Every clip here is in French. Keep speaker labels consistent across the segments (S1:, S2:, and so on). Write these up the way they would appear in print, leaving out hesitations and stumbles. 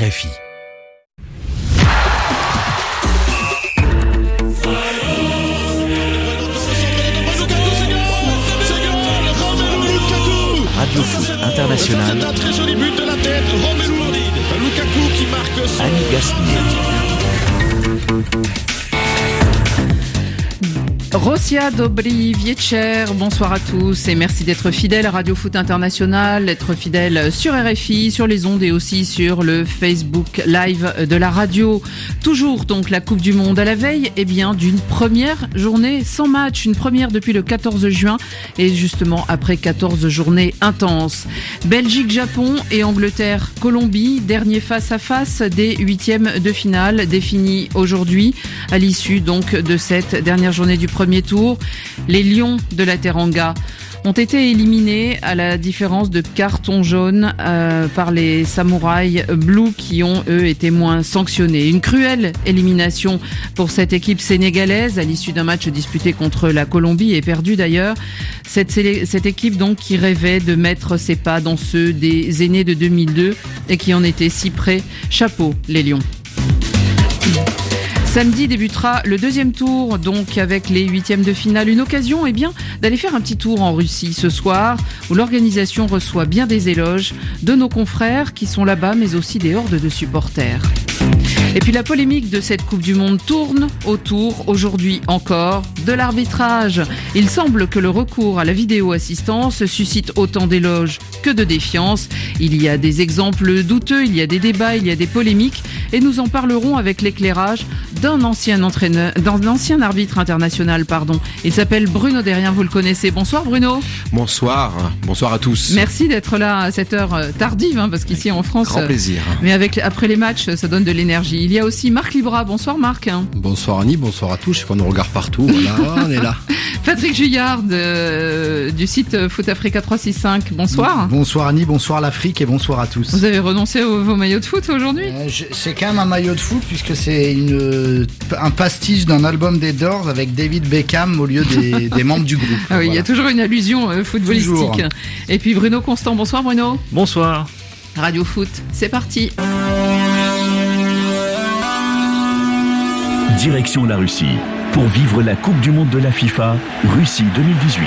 S1: RFI. Radio Foot International.
S2: Un très joli but de la tête, Romelu Lukaku qui marque son...
S1: Annie Gasnier.
S3: Rossia Dobry Wieczór, bonsoir à tous et merci d'être fidèles à Radio Foot International, d'être fidèles sur RFI, sur les ondes et aussi sur le Facebook Live de la radio. Toujours donc la Coupe du Monde à la veille d'une première journée sans match, une première depuis le 14 juin et justement après 14 journées intenses. Belgique-Japon et Angleterre-Colombie, dernier face-à-face des huitièmes de finale définis aujourd'hui à l'issue donc de cette dernière journée du premier tour. Les Lions de la Teranga ont été éliminés à la différence de carton jaune par les Samouraïs Blues qui ont eux été moins sanctionnés. Une cruelle élimination pour cette équipe sénégalaise à l'issue d'un match disputé contre la Colombie et perdu d'ailleurs. Cette équipe donc qui rêvait de mettre ses pas dans ceux des aînés de 2002 et qui en était si près. Chapeau les Lions. Samedi débutera le deuxième tour, donc avec les huitièmes de finale. Une occasion d'aller faire un petit tour en Russie ce soir, où l'organisation reçoit bien des éloges de nos confrères qui sont là-bas, mais aussi des hordes de supporters. Et puis la polémique de cette Coupe du Monde tourne autour, aujourd'hui encore, de l'arbitrage. Il semble que le recours à la vidéo-assistance suscite autant d'éloges que de défiance. Il y a des exemples douteux, il y a des débats, il y a des polémiques. Et nous en parlerons avec l'éclairage d'un ancien arbitre international, Il s'appelle Bruno Derrien, vous le connaissez. Bonsoir Bruno.
S4: Bonsoir à tous.
S3: Merci d'être là à cette heure tardive, parce qu'ici en France...
S4: Grand plaisir.
S3: Mais après les matchs, ça donne de l'énergie. Il y a aussi Marc Libra. Bonsoir Marc.
S5: Bonsoir Annie, bonsoir à tous. Je sais qu'on nous regarde partout. Voilà, on est là.
S3: Patrick Juillard du site Foot Africa 365. Bonsoir.
S6: Bonsoir Annie, bonsoir l'Afrique et bonsoir à tous.
S3: Vous avez renoncé à vos maillots de foot aujourd'hui ?
S6: C'est quand même un maillot de foot puisque c'est un pastiche d'un album des Doors avec David Beckham au lieu des membres du groupe.
S3: Ah oui, voilà. Il y a toujours une allusion footballistique. Toujours. Et puis Bruno Constant. Bonsoir Bruno.
S7: Bonsoir.
S3: Radio Foot, c'est parti.
S1: Direction la Russie pour vivre la Coupe du Monde de la FIFA, Russie 2018.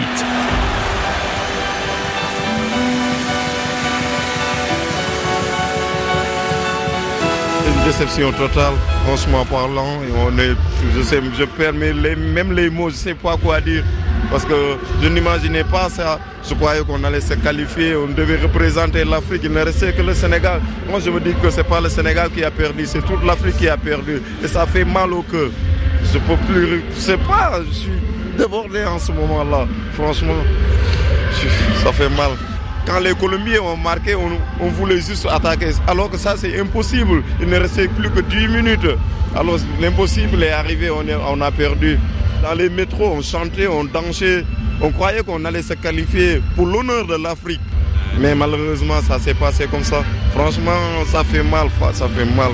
S8: Une déception totale, franchement parlant. Je perds même les mots, je ne sais pas quoi dire. Parce que je n'imaginais pas ça. Je croyais qu'on allait se qualifier, on devait représenter l'Afrique. Il ne restait que le Sénégal. Moi, je me dis que ce n'est pas le Sénégal qui a perdu, c'est toute l'Afrique qui a perdu. Et ça fait mal au cœur. Je peux plus... Je sais pas, je suis débordé en ce moment-là. Franchement, ça fait mal. Quand les Colombiens ont marqué, on voulait juste attaquer. Alors que ça, c'est impossible. Il ne restait plus que 10 minutes. Alors l'impossible est arrivé, on a perdu. Dans les métros, on chantait, on dansait. On croyait qu'on allait se qualifier pour l'honneur de l'Afrique. Mais malheureusement, ça s'est passé comme ça. Franchement, ça fait mal, ça fait mal.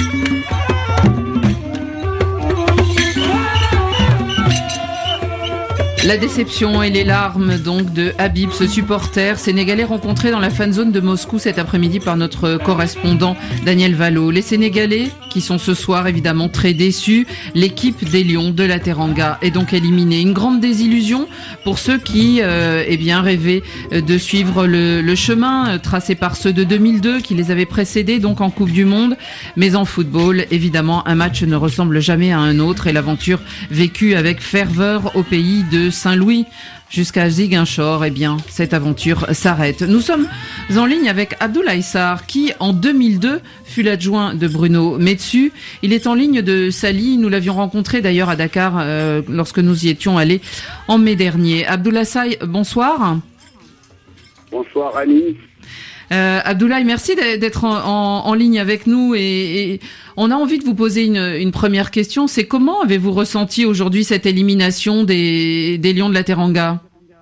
S3: La déception et les larmes donc de Habib, ce supporter sénégalais rencontré dans la fan zone de Moscou cet après-midi par notre correspondant Daniel Valo. Les Sénégalais qui sont ce soir évidemment très déçus. L'équipe des Lions de la Teranga est donc éliminée. Une grande désillusion pour ceux qui rêvaient de suivre le chemin tracé par ceux de 2002 qui les avaient précédés donc en Coupe du Monde. Mais en football, évidemment, un match ne ressemble jamais à un autre et l'aventure vécue avec ferveur au pays de Saint-Louis jusqu'à Ziguinchor, cette aventure s'arrête. Nous sommes en ligne avec Abdoulaye Sarr qui, en 2002, fut l'adjoint de Bruno Metsu. Il est en ligne de Sali. Nous l'avions rencontré d'ailleurs à Dakar lorsque nous y étions allés en mai dernier. Abdoulaye Sarr, bonsoir.
S9: Bonsoir Annie.
S3: Abdoulaye, merci d'être en ligne avec nous et on a envie de vous poser une première question. C'est comment avez-vous ressenti aujourd'hui cette élimination des Lions de la Teranga ?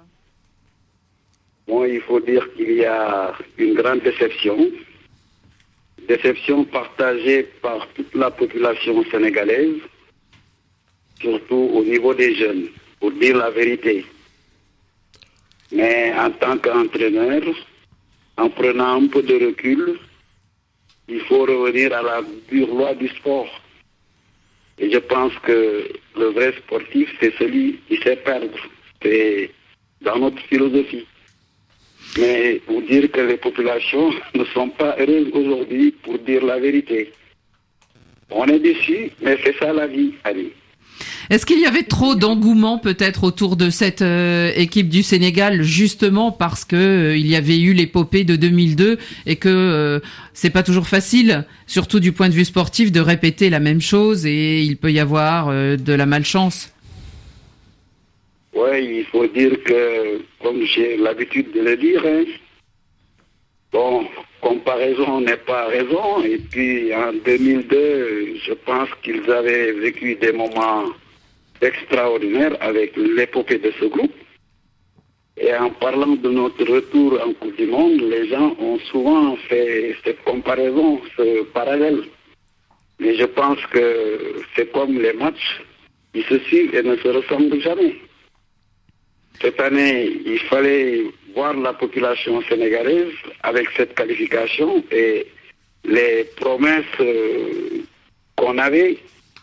S9: Bon, il faut dire qu'il y a une grande déception partagée par toute la population sénégalaise, surtout au niveau des jeunes, pour dire la vérité. Mais en tant qu'entraîneur, en prenant un peu de recul, il faut revenir à la dure loi du sport. Et je pense que le vrai sportif, c'est celui qui sait perdre. C'est dans notre philosophie. Mais pour dire que les populations ne sont pas heureuses aujourd'hui, pour dire la vérité. On est déçus, mais c'est ça la vie, Ali.
S3: Est-ce qu'il y avait trop d'engouement peut-être autour de cette équipe du Sénégal, justement parce que il y avait eu l'épopée de 2002 et que c'est pas toujours facile, surtout du point de vue sportif, de répéter la même chose et il peut y avoir de la malchance.
S9: Oui, il faut dire que, comme j'ai l'habitude de le dire, bon, comparaison n'est pas raison. Et puis en 2002, je pense qu'ils avaient vécu des moments extraordinaire avec l'épopée de ce groupe. Et en parlant de notre retour en Coupe du Monde, les gens ont souvent fait cette comparaison, ce parallèle. Mais je pense que c'est comme les matchs, ils se suivent et ne se ressemblent jamais. Cette année, il fallait voir la population sénégalaise avec cette qualification et les promesses qu'on avait.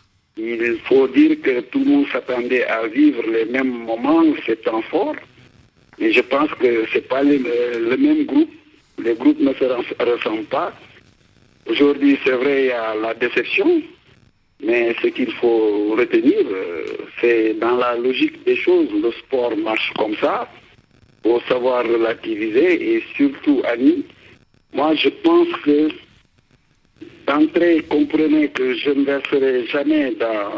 S9: Il faut dire que tout le monde s'attendait à vivre les mêmes moments, ces temps forts. Et je pense que ce n'est pas le même groupe. Les groupes ne se ressemblent pas. Aujourd'hui, c'est vrai, il y a la déception. Mais ce qu'il faut retenir, c'est dans la logique des choses. Le sport marche comme ça. Il faut savoir relativiser. Et surtout, Annie, moi, je pense que d'entrée, comprenez que je ne verserai jamais dans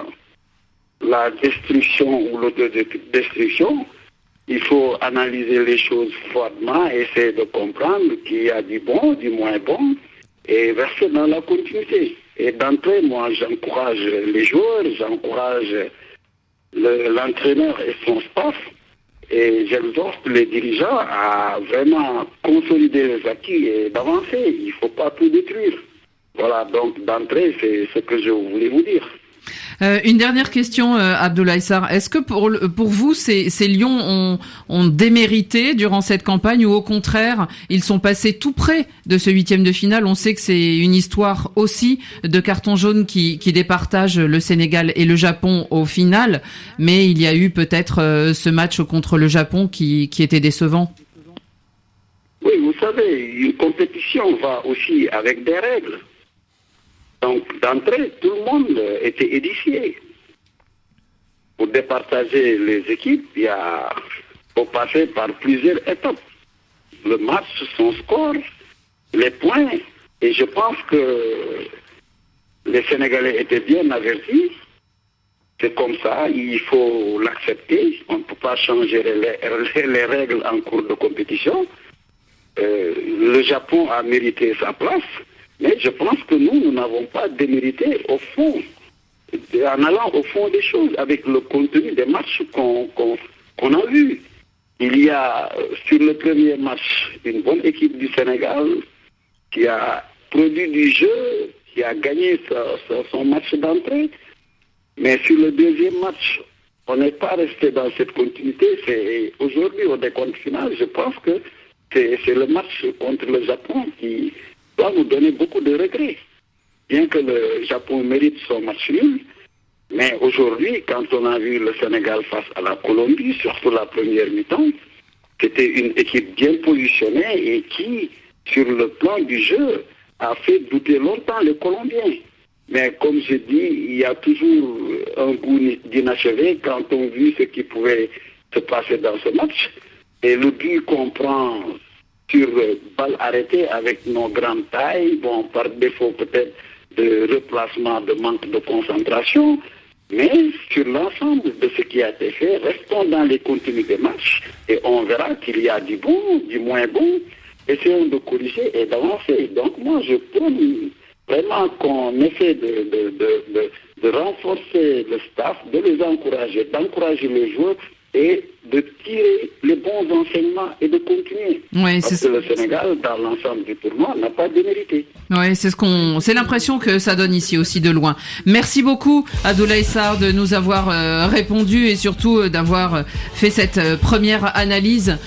S9: la destruction ou l'autodestruction. Il faut analyser les choses froidement, essayer de comprendre qu'il y a du bon, du moins bon, et verser dans la continuité. Et d'entrée, moi, j'encourage les joueurs, j'encourage l'entraîneur et son staff, et j'exhorte les dirigeants à vraiment consolider les acquis et d'avancer. Il ne faut pas tout détruire. Voilà, donc d'entrée, c'est ce que je voulais vous dire.
S3: Une dernière question, Abdoulaye Sarr. Est-ce que pour vous, ces Lions ont démérité durant cette campagne ou au contraire, ils sont passés tout près de ce huitième de finale? On sait que c'est une histoire aussi de carton jaune qui départage le Sénégal et le Japon au final, mais il y a eu peut-être ce match contre le Japon qui était décevant.
S9: Oui, vous savez, une compétition va aussi avec des règles. Donc, d'entrée, tout le monde était édifié. Pour départager les équipes, il faut passer par plusieurs étapes. Le match, son score, les points. Et je pense que les Sénégalais étaient bien avertis. C'est comme ça, il faut l'accepter. On ne peut pas changer les règles en cours de compétition. Le Japon a mérité sa place. Mais je pense que nous n'avons pas démérité au fond, en allant au fond des choses, avec le contenu des matchs qu'on a vus. Il y a, sur le premier match, une bonne équipe du Sénégal qui a produit du jeu, qui a gagné son match d'entrée. Mais sur le deuxième match, on n'est pas resté dans cette continuité. Aujourd'hui, au décompte final, je pense que c'est le match contre le Japon qui doit nous donner beaucoup de regrets. Bien que le Japon mérite son match nul, mais aujourd'hui, quand on a vu le Sénégal face à la Colombie, surtout la première mi-temps, c'était une équipe bien positionnée et qui, sur le plan du jeu, a fait douter longtemps les Colombiens. Mais comme je dis, il y a toujours un goût d'inachevé quand on vit ce qui pouvait se passer dans ce match. Et le but qu'on prend sur balle arrêtée avec nos grandes tailles, bon, par défaut peut-être de replacement, de manque de concentration, mais sur l'ensemble de ce qui a été fait, restons dans les contenus des matchs et on verra qu'il y a du bon, du moins bon, essayons de corriger et d'avancer. Donc moi je prône vraiment qu'on essaie de renforcer le staff, de les encourager, d'encourager les joueurs et de tirer les bons enseignements et de continuer.
S3: Ouais,
S9: parce que le Sénégal, dans l'ensemble du tournoi, n'a pas démérité.
S3: Ouais, c'est l'impression que ça donne ici aussi de loin. Merci beaucoup, Abdoulaye Sarr, de nous avoir répondu et surtout d'avoir fait cette première analyse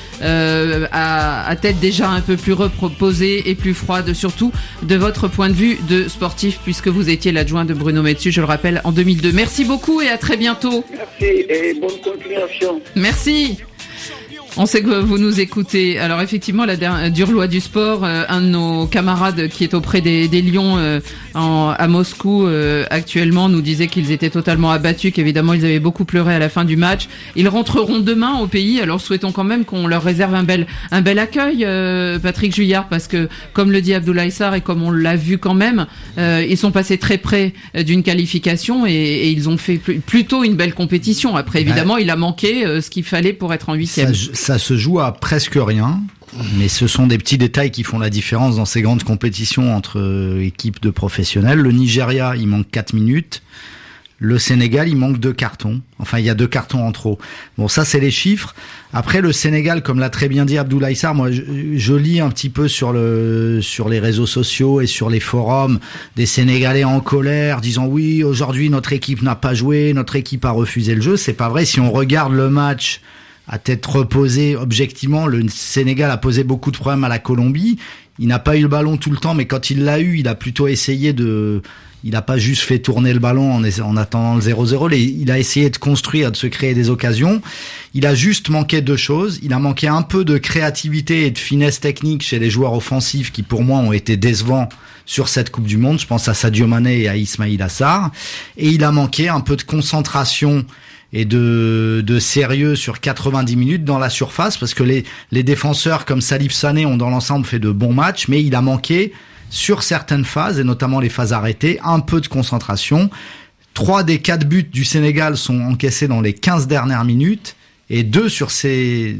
S3: à tête déjà un peu plus reposée et plus froide, surtout de votre point de vue de sportif, puisque vous étiez l'adjoint de Bruno Metsu, je le rappelle, en 2002. Merci beaucoup et à très bientôt.
S9: Merci et bonne continuation.
S3: Merci. On sait que vous nous écoutez. Alors effectivement, la dure loi du sport, un de nos camarades qui est auprès des Lions à Moscou actuellement nous disait qu'ils étaient totalement abattus, qu'évidemment ils avaient beaucoup pleuré à la fin du match. Ils rentreront demain au pays, alors souhaitons quand même qu'on leur réserve un bel accueil, Patrick Juillard, parce que comme le dit Abdoulaye Sarr et comme on l'a vu quand même, ils sont passés très près d'une qualification et ils ont fait plutôt une belle compétition. Après évidemment, il a manqué ce qu'il fallait pour être en 8e.
S6: Ça se joue à presque rien, mais ce sont des petits détails qui font la différence dans ces grandes compétitions entre équipes de professionnels. Le Nigeria, il manque 4 minutes. Le Sénégal, il manque 2 cartons. Enfin, il y a 2 cartons en trop. Bon, ça, c'est les chiffres. Après, le Sénégal, comme l'a très bien dit Abdoulaye Sarr, moi, je lis un petit peu sur les réseaux sociaux et sur les forums des Sénégalais en colère, disant oui, aujourd'hui, notre équipe n'a pas joué, notre équipe a refusé le jeu. C'est pas vrai. Si on regarde le match à tête reposée, objectivement, le Sénégal a posé beaucoup de problèmes à la Colombie. Il n'a pas eu le ballon tout le temps, mais quand il l'a eu, il a plutôt essayé il n'a pas juste fait tourner le ballon en attendant le 0-0. Il a essayé de construire, de se créer des occasions. Il a juste manqué 2 choses. Il a manqué un peu de créativité et de finesse technique chez les joueurs offensifs qui, pour moi, ont été décevants sur cette Coupe du Monde. Je pense à Sadio Mané et à Ismaïla Sarr. Et il a manqué un peu de concentration et de sérieux sur 90 minutes dans la surface, parce que les défenseurs comme Salif Sané ont dans l'ensemble fait de bons matchs, mais il a manqué sur certaines phases, et notamment les phases arrêtées, un peu de concentration. 3 des 4 buts du Sénégal sont encaissés dans les 15 dernières minutes, et 2 sur ces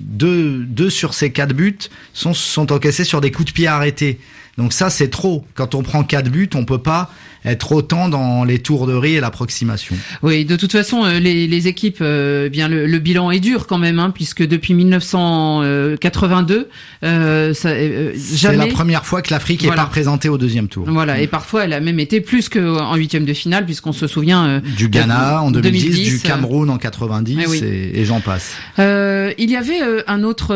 S6: 4 buts sont encaissés sur des coups de pied arrêtés. Donc ça, c'est trop. Quand on prend 4 buts, on peut pas être autant dans les tourneries et l'approximation. Oui, de toute façon, les équipes, bien le bilan est dur quand même, puisque depuis 1982, jamais. C'est la première fois que l'Afrique est pas représentée au 2e tour. Voilà, et parfois elle a même été plus qu'en 8e de finale, puisqu'on se souvient du Ghana en 2010, du Cameroun en 90, et j'en passe. Il y avait un autre.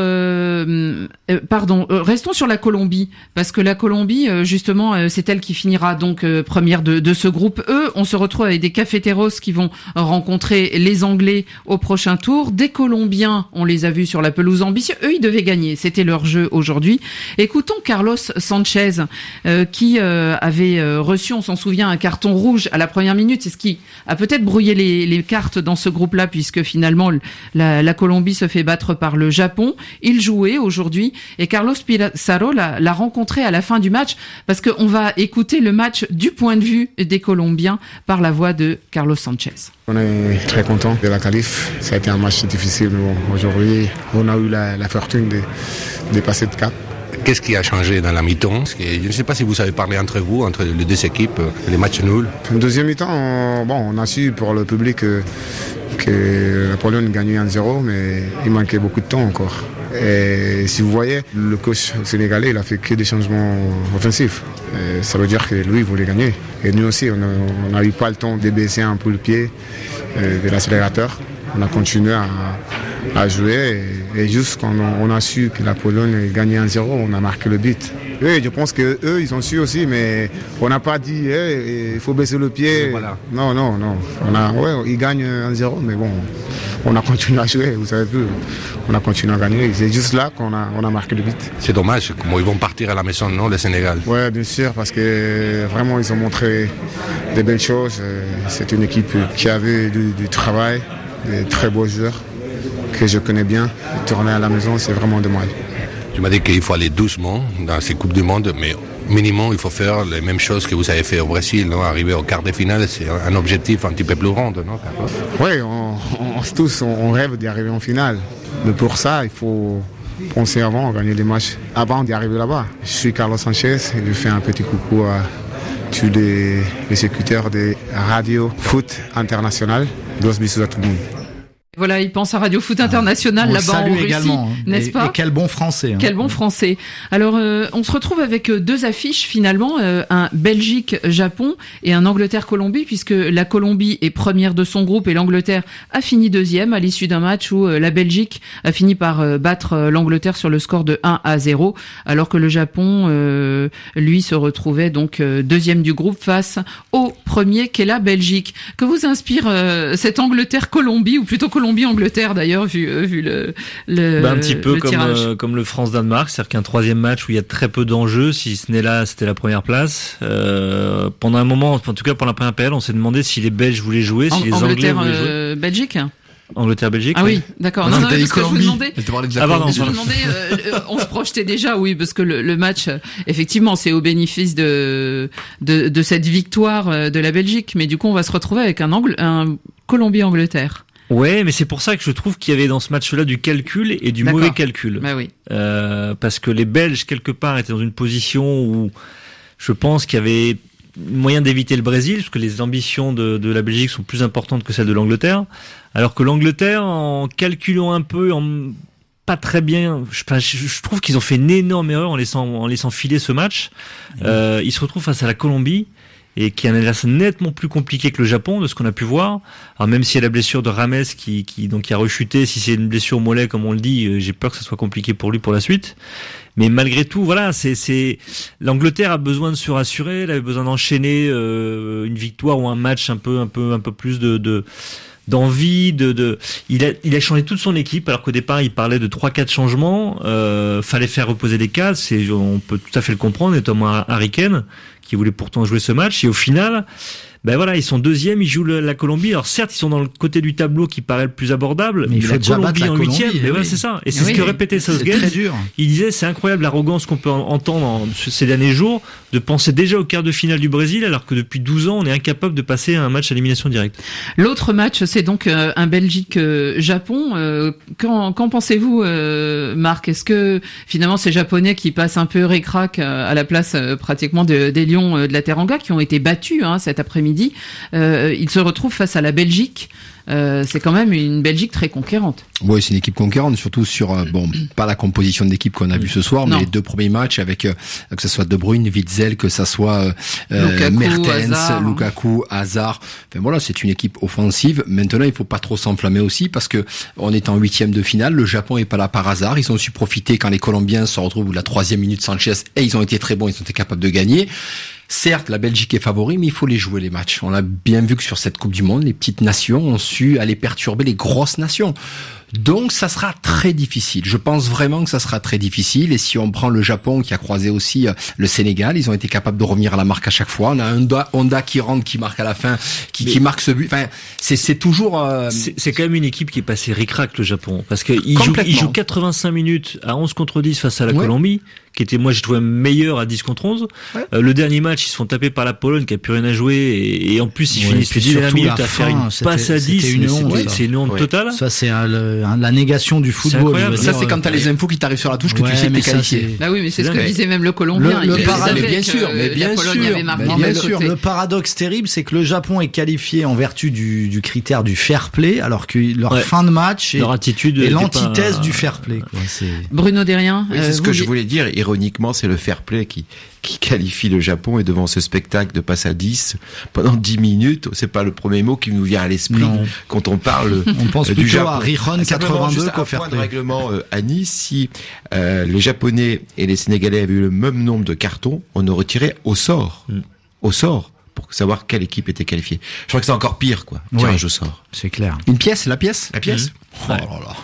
S6: Restons sur la Colombie, parce que la Colombie, justement, c'est elle qui finira donc première de ce groupe. Eux, on se retrouve avec des cafeteros qui vont rencontrer les Anglais au prochain tour. Des Colombiens, on les a vus sur la pelouse ambitieuse. Eux, ils devaient gagner. C'était leur jeu aujourd'hui. Écoutons Carlos Sanchez, qui avait reçu, on s'en souvient, un carton rouge à la première minute. C'est ce qui a peut-être brouillé les cartes dans ce groupe-là, puisque finalement, la Colombie se fait battre par le Japon. Il jouait aujourd'hui et Carlos Pizarro l'a rencontré à la fin du match, parce qu'on va écouter le match du point de vue des Colombiens par la voix de Carlos Sanchez.
S7: On est très content de la qualif. Ça a été un match difficile, mais bon, aujourd'hui, on a eu la fortune de passer de cap.
S10: Qu'est-ce qui a changé dans la mi-temps? Je ne sais pas si vous savez parler entre vous, entre les 2 équipes, les matchs nuls. Deuxième mi-temps,
S7: on a su pour le public que la Pologne gagnait 1-0, mais il manquait beaucoup de temps encore. Et si vous voyez, le coach sénégalais, il a fait que des changements offensifs. Et ça veut dire que lui, il voulait gagner. Et nous aussi, on n'a eu pas le temps de baisser un peu le pied de l'accélérateur. On a continué à jouer. Et juste quand on a su que la Pologne gagnait 1-0, on a marqué le but. Oui, je pense qu'eux, ils ont su aussi, mais on n'a pas dit il faut baisser le pied. Voilà. Non. Ils gagnent 1-0, mais bon, on a continué à jouer, vous savez plus. On a continué à gagner. C'est juste là qu'on a marqué le but. C'est dommage, comment ils vont partir à la maison, non, le Sénégal? Oui, bien sûr, parce que vraiment, ils ont montré des belles choses. C'est une équipe qui avait du travail, des très beaux joueurs que je connais bien. Tourner à la maison, c'est vraiment dommage. Tu m'as dit qu'il faut aller doucement dans ces Coupes du Monde, mais minimum, il faut faire les mêmes choses que vous avez fait au Brésil, non? Arriver au quart de finale, c'est un objectif un petit peu plus grand, non? Oui, on rêve d'y arriver en finale. Mais pour ça, il faut penser avant, gagner les matchs, avant d'y arriver là-bas. Je suis Carlos Sanchez et je fais un petit coucou à tous les écouteurs des radios foot internationales. Dos bisous à tout le monde.
S3: Voilà, il pense à Radio Foot International là-bas en Russie,
S6: également,
S3: n'est-ce pas ?
S6: Et quel bon français.
S3: Quel bon français. Alors, on se retrouve avec deux affiches finalement, un Belgique-Japon et un Angleterre-Colombie, puisque la Colombie est première de son groupe et l'Angleterre a fini deuxième à l'issue d'un match où la Belgique a fini par battre l'Angleterre sur le score de 1-0, alors que le Japon, lui, se retrouvait donc deuxième du groupe face au premier qu'est la Belgique. Que vous inspire cette Angleterre-Colombie, ou plutôt Colombie-Angleterre d'ailleurs, vu le
S11: un petit peu
S3: comme
S11: le France-Danemark, c'est-à-dire qu'un troisième match où il y a très peu d'enjeux, si ce n'est là, c'était la première place. Pendant un moment, en tout cas pour la première période, on s'est demandé si les Belges voulaient jouer, si les Anglais voulaient jouer.
S3: Belgique.
S11: Angleterre-Belgique.
S3: Ah oui, d'accord.
S11: Non,
S3: parce que je vous demandais.
S11: Pardon.
S3: On se projetait déjà, oui, parce que le match, effectivement, c'est au bénéfice de cette victoire de la Belgique, mais du coup, on va se retrouver avec un Colombie-Angleterre.
S11: Ouais, mais c'est pour ça que je trouve qu'il y avait dans ce match-là du calcul et du mauvais calcul.
S3: Bah oui.
S11: Parce que les Belges, quelque part, étaient dans une position où je pense qu'il y avait moyen d'éviter le Brésil, parce que les ambitions de la Belgique sont plus importantes que celles de l'Angleterre. Alors que l'Angleterre, en calculant un peu, pas très bien, je trouve qu'ils ont fait une énorme erreur en laissant filer ce match. Ils se retrouvent face à la Colombie, et qui est un adversaire nettement plus compliqué que le Japon, de ce qu'on a pu voir. Alors même s'il y a la blessure de Rames qui a rechuté, si c'est une blessure au mollet comme on le dit, j'ai peur que ça soit compliqué pour lui pour la suite. Mais malgré tout, voilà, c'est l'Angleterre a besoin de se rassurer, elle avait besoin d'enchaîner une victoire ou un match un peu plus d'envie, il a changé toute son équipe, alors qu'au départ il parlait de 3-4 changements. Fallait faire reposer les cases, on peut tout à fait le comprendre, notamment Harry Kane qui voulait pourtant jouer ce match, et au final, ben voilà, ils sont deuxième, ils jouent la Colombie. Alors certes, ils sont dans le côté du tableau qui paraît le plus abordable, mais la Colombie en huitième, mais ouais, c'est ça. Et c'est ce que répétait Southgate. Il disait, c'est incroyable l'arrogance qu'on peut entendre ces derniers jours, de penser déjà au quart de finale du Brésil, alors que depuis 12 ans, on est incapable de passer à un match à élimination directe.
S3: L'autre match, c'est donc un Belgique-Japon. Qu'en pensez-vous, Marc ? Est-ce que finalement ces Japonais qui passent un peu ric-rac à la place pratiquement des Lions de la Teranga, qui ont été battus cet après-midi, ils se retrouvent face à la Belgique. C'est quand même une Belgique très conquérante.
S5: Oui, c'est une équipe conquérante, surtout sur pas la composition d'équipe qu'on a vue ce soir, mais les deux premiers matchs avec que ce soit De Bruyne, Witzel, que ça soit Mertens, Lukaku, Hazard. Enfin voilà, c'est une équipe offensive. Maintenant, il faut pas trop s'enflammer aussi, parce que on est en huitième de finale. Le Japon est pas là par hasard. Ils ont su profiter quand les Colombiens se retrouvent à la 3e minute Sanchez, et ils ont été très bons. Ils ont été capables de gagner. Certes, la Belgique est favori, mais il faut les jouer, les matchs. On a bien vu que sur cette Coupe du Monde, les petites nations ont su aller perturber les grosses nations. Donc, ça sera très difficile. Je pense vraiment que ça sera très difficile. Et si on prend le Japon, qui a croisé aussi le Sénégal, ils ont été capables de revenir à la marque à chaque fois. On a un Honda qui rentre, qui marque à la fin, qui marque ce but. Enfin, c'est toujours...
S11: C'est quand même une équipe qui est passée ric-rac, le Japon. Parce qu'il joue 85 minutes à 11 contre 10 face à la Colombie, qui était, moi, j'ai trouvé meilleur à 10 contre 11. Le dernier match, ils se font taper par la Pologne, qui a plus rien à jouer. Et en plus, ils finissent les 10 dernières minutes à faire une passe à 10. C'est une honte totale.
S6: Ça, c'est la négation du football.
S5: Ça, c'est quand t'as les infos qui t'arrivent sur la touche que tu sais que t'es qualifié.
S3: Bah oui, mais c'est ce que disait même le Colombien.
S6: Bien sûr. Le paradoxe terrible, c'est que le Japon est qualifié en vertu du critère du fair play, alors que leur fin de match
S11: leur attitude
S6: est l'antithèse du fair play.
S3: Bruno Derrien.
S4: Oui, c'est ce que je voulais dire. Ironiquement, c'est le fair play qui qualifie le Japon, et devant ce spectacle de passe à 10 pendant 10 minutes, c'est pas le premier mot qui nous vient à l'esprit quand on parle
S6: on pense
S4: du
S6: plutôt
S4: Japon.
S6: à Rijon 82 qu'au fair play.
S4: De règlement à Nice, si les Japonais et les Sénégalais avaient eu le même nombre de cartons, on aurait tiré au sort. Au sort, pour savoir quelle équipe était qualifiée. Je crois que c'est encore pire, quoi. Tirage au sort.
S6: C'est clair.
S5: La pièce. La pièce.
S4: Oh là là.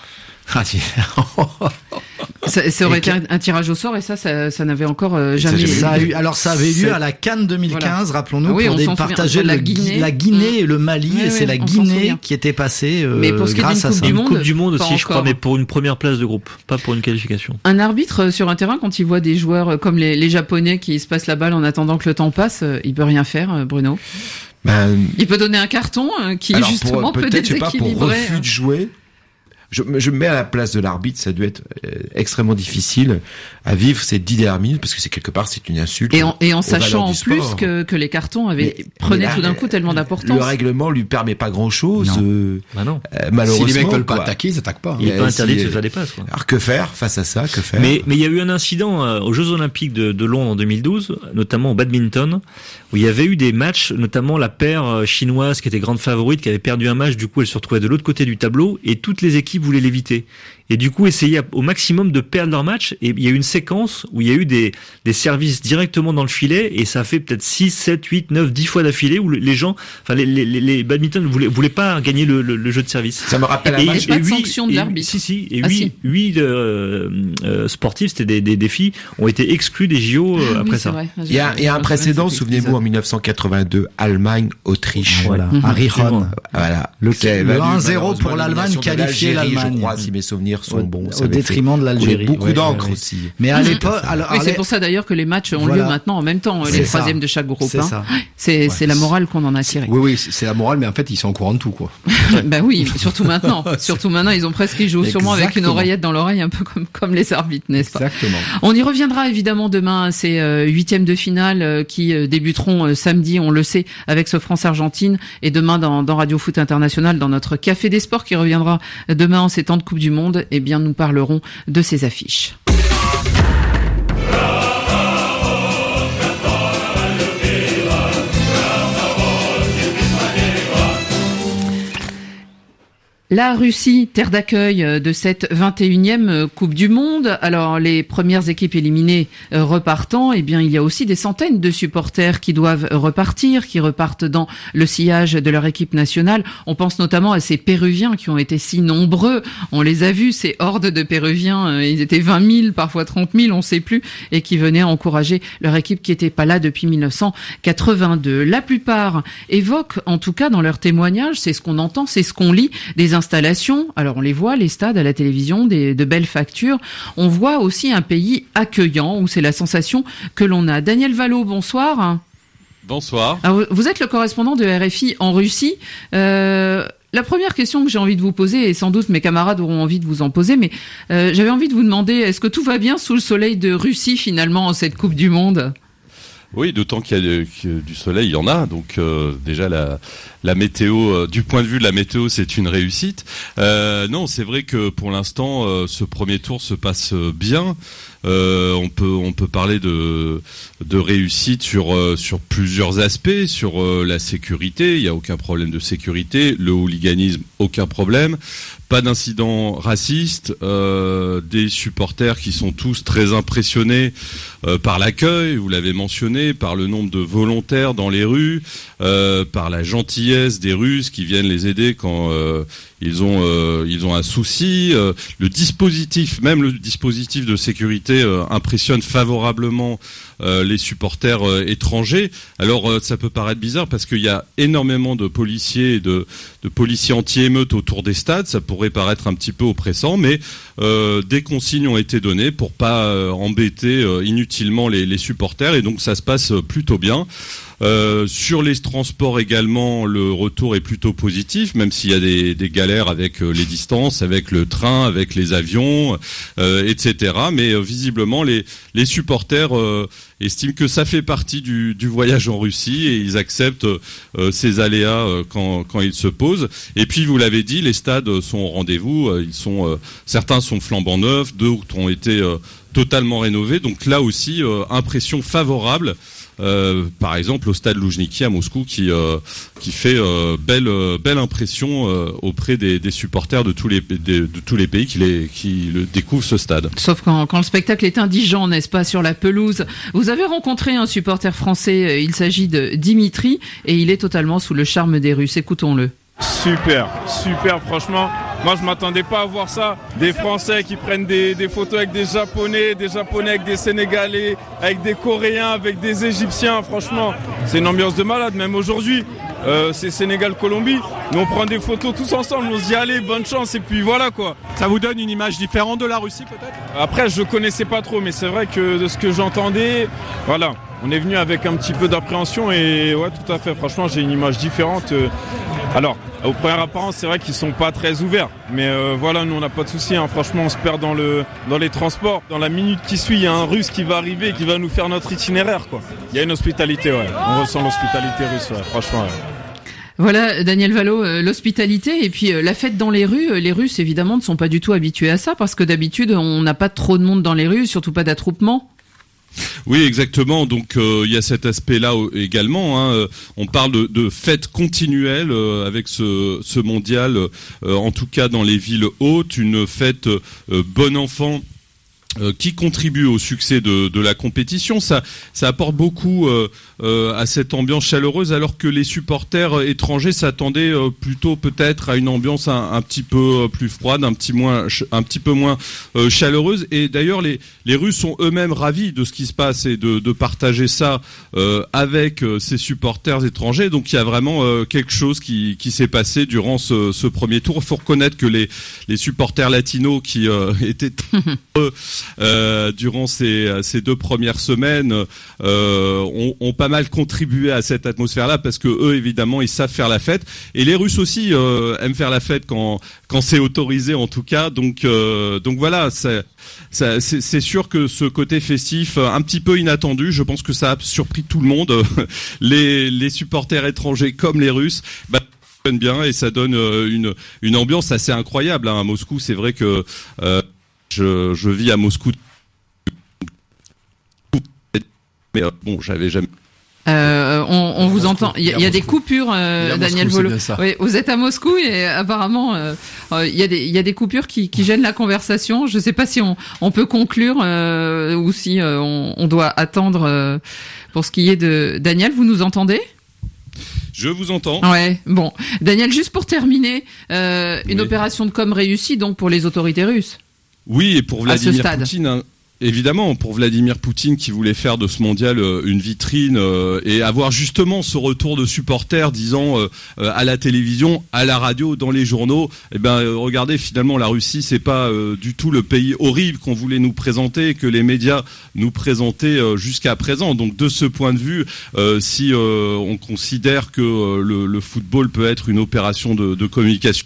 S3: Ça aurait été un tirage au sort, et ça n'avait encore jamais.
S6: Ça avait lieu à la CAN 2015, rappelons-nous, pour partager la Guinée et le Mali, et c'est la Guinée qui était passée grâce à ça.
S11: Une Coupe du Monde aussi, je crois, mais pour une première place de groupe, pas pour une qualification.
S3: Un arbitre sur un terrain, quand il voit des joueurs comme les Japonais qui se passent la balle en attendant que le temps passe, il peut rien faire, Bruno. Il peut donner un carton qui justement peut déséquilibrer.
S4: Pour refus de jouer. je me mets à la place de l'arbitre, ça doit être extrêmement difficile à vivre ces 10 dernières minutes, parce que c'est quelque part, c'est une insulte.
S3: Et en sachant en plus que les cartons prenaient tout d'un coup tellement d'importance.
S4: Le règlement lui permet pas grand chose.
S11: Non.
S4: Malheureusement.
S5: Si les mecs veulent pas attaquer, ils attaquent pas.
S11: Il est pas interdit de se faire des passes, quoi.
S4: Alors que faire face à ça? Que faire?
S11: Mais il y a eu un incident aux Jeux Olympiques de Londres en 2012, notamment au badminton, où il y avait eu des matchs, notamment la paire chinoise qui était grande favorite, qui avait perdu un match, du coup elle se retrouvait de l'autre côté du tableau, et toutes les équipes voulaient l'éviter. Et du coup, essayer au maximum de perdre leur match. Et il y a eu une séquence où il y a eu des services directement dans le filet, et ça a fait peut-être 6, 7, 8, 9, 10 fois d'affilée où les gens, enfin les badminton voulaient pas gagner le jeu de service.
S4: Ça me rappelle un match.
S3: Et pas de sanction de l'arbitre.
S11: Si. Et 8 sportifs, c'était des filles, ont été exclus des JO après ça.
S3: Vrai.
S4: Il y a un précédent, souvenez-vous, en 1982, Allemagne-Autriche.
S6: Voilà. Harry Hahn.
S4: Voilà.
S6: Le 1-0 pour l'Allemagne qualifiait l'Allemagne.
S4: Je crois, si mes souvenirs sont bons.
S6: Au détriment de l'Algérie.
S4: Beaucoup d'encre aussi.
S6: Mais à l'époque,
S3: c'est pour ça d'ailleurs que les matchs ont lieu maintenant en même temps, les troisièmes de chaque groupe. C'est la morale qu'on en a tirée.
S5: Oui, c'est la morale, mais en fait, ils sont au courant de tout, quoi.
S3: Bah oui, surtout maintenant. Surtout maintenant, ils ont presque joué sûrement avec une oreillette dans l'oreille, un peu comme les arbitres, n'est-ce pas?
S5: Exactement.
S3: On y reviendra évidemment demain, ces huitièmes de finale qui débuteront samedi, on le sait, avec ce France-Argentine, et demain dans Radio Foot International, dans notre Café des Sports qui reviendra demain en ces temps de Coupe du Monde, eh bien nous parlerons de ces affiches. La Russie, terre d'accueil de cette 21e Coupe du Monde. Alors, les premières équipes éliminées repartant, eh bien, il y a aussi des centaines de supporters qui doivent repartir, qui repartent dans le sillage de leur équipe nationale. On pense notamment à ces Péruviens qui ont été si nombreux. On les a vus, ces hordes de Péruviens. Ils étaient 20 000, parfois 30 000, on ne sait plus, et qui venaient encourager leur équipe qui n'était pas là depuis 1982. La plupart évoquent, en tout cas dans leurs témoignages, c'est ce qu'on entend, c'est ce qu'on lit, des installations. Alors on les voit, les stades à la télévision, de belles factures. On voit aussi un pays accueillant où c'est la sensation que l'on a. Daniel Vallot, bonsoir.
S12: Bonsoir.
S3: Alors, vous êtes le correspondant de RFI en Russie. La première question que j'ai envie de vous poser, et sans doute mes camarades auront envie de vous en poser, mais j'avais envie de vous demander, est-ce que tout va bien sous le soleil de Russie finalement en cette Coupe du Monde ?
S12: Oui, d'autant qu'il y a du soleil, il y en a. Donc déjà la météo, du point de vue de la météo, c'est une réussite. Non, c'est vrai que pour l'instant, ce premier tour se passe bien. On peut parler de réussite sur plusieurs aspects, sur la sécurité. Il y a aucun problème de sécurité. Le hooliganisme, aucun problème. Pas d'incidents racistes, des supporters qui sont tous très impressionnés par l'accueil, vous l'avez mentionné, par le nombre de volontaires dans les rues, par la gentillesse des Russes qui viennent les aider quand ils ont un souci. Le dispositif de sécurité impressionne favorablement les supporters étrangers. Alors ça peut paraître bizarre parce qu'il y a énormément de policiers et de policiers anti-émeutes autour des stades. Ça pourrait paraître un petit peu oppressant, mais des consignes ont été données pour pas embêter inutilement les supporters, et donc ça se passe plutôt bien. Sur les transports également, le retour est plutôt positif, même s'il y a des galères avec les distances, avec le train, avec les avions, etc. Mais visiblement, les supporters estiment que ça fait partie du voyage en Russie, et ils acceptent ces aléas quand ils se posent. Et puis, vous l'avez dit, les stades sont au rendez-vous. Certains sont flambant neufs, d'autres ont été totalement rénovés. Donc là aussi, impression favorable. Par exemple au stade Loujniki à Moscou qui fait belle impression auprès des supporters de tous les pays qui découvrent ce stade.
S3: Sauf quand le spectacle est indigent, n'est-ce pas, sur la pelouse. Vous avez rencontré un supporter français, il s'agit de Dimitri, et il est totalement sous le charme des Russes. Écoutons-le.
S13: Super, franchement. Moi, je m'attendais pas à voir ça. Des Français qui prennent des photos avec des Japonais avec des Sénégalais, avec des Coréens, avec des Égyptiens. Franchement, c'est une ambiance de malade. Même aujourd'hui, c'est Sénégal-Colombie. Nous, on prend des photos tous ensemble. On se dit, allez, bonne chance. Et puis voilà, quoi.
S14: Ça vous donne une image différente de la Russie, peut-être ?
S13: Après, je connaissais pas trop, mais c'est vrai que de ce que j'entendais, voilà. On est venu avec un petit peu d'appréhension, et ouais, tout à fait. Franchement, j'ai une image différente. Alors, aux premières apparences, c'est vrai qu'ils sont pas très ouverts. Mais voilà, nous on n'a pas de souci. Franchement, on se perd dans les transports. Dans la minute qui suit, il y a un Russe qui va arriver et qui va nous faire notre itinéraire, quoi. Il y a une hospitalité, ouais. On ressent l'hospitalité russe, ouais. Franchement, ouais.
S3: Voilà, Daniel Vallot, l'hospitalité et puis la fête dans les rues. Les Russes, évidemment, ne sont pas du tout habitués à ça parce que d'habitude, on n'a pas trop de monde dans les rues, surtout pas d'attroupement.
S12: Oui, exactement. Donc il y a cet aspect-là également. On parle de fête continuelle avec ce mondial, en tout cas dans les villes hautes, une fête bon enfant. Qui contribue au succès de la compétition. Ça apporte beaucoup à cette ambiance chaleureuse, alors que les supporters étrangers s'attendaient plutôt peut-être à une ambiance un petit peu plus froide, un petit peu moins chaleureuse. Et d'ailleurs, les Russes sont eux-mêmes ravis de ce qui se passe et de partager ça avec ces supporters étrangers. Donc il y a vraiment quelque chose qui s'est passé durant ce premier tour. Il faut reconnaître que les supporters latinos qui étaient durant ces 2 premières semaines ont pas mal contribué à cette atmosphère-là, parce que eux, évidemment, ils savent faire la fête, et les Russes aussi aiment faire la fête quand c'est autorisé, en tout cas. Donc voilà, c'est sûr que ce côté festif, un petit peu inattendu, je pense que ça a surpris tout le monde, les supporters étrangers comme les Russes. Bien, et ça donne une ambiance assez incroyable à Moscou. C'est vrai que je vis à Moscou, mais bon, j'avais jamais.
S3: On vous entend. Il y a des coupures, Daniel Vallot. Oui, vous êtes à Moscou et apparemment il y a des coupures qui gênent la conversation. Je ne sais pas si on peut conclure ou si on doit attendre pour ce qui est de Daniel. Vous nous entendez ?
S12: Je vous entends.
S3: Ouais, bon. Daniel, juste pour terminer, une opération de com réussie donc pour les autorités russes.
S12: Oui, et pour Vladimir Poutine, évidemment, pour Vladimir Poutine qui voulait faire de ce mondial une vitrine et avoir justement ce retour de supporters disant à la télévision, à la radio, dans les journaux, regardez, finalement la Russie c'est pas du tout le pays horrible qu'on voulait nous présenter, que les médias nous présentaient jusqu'à présent. Donc de ce point de vue, si on considère que le football peut être une opération de communication.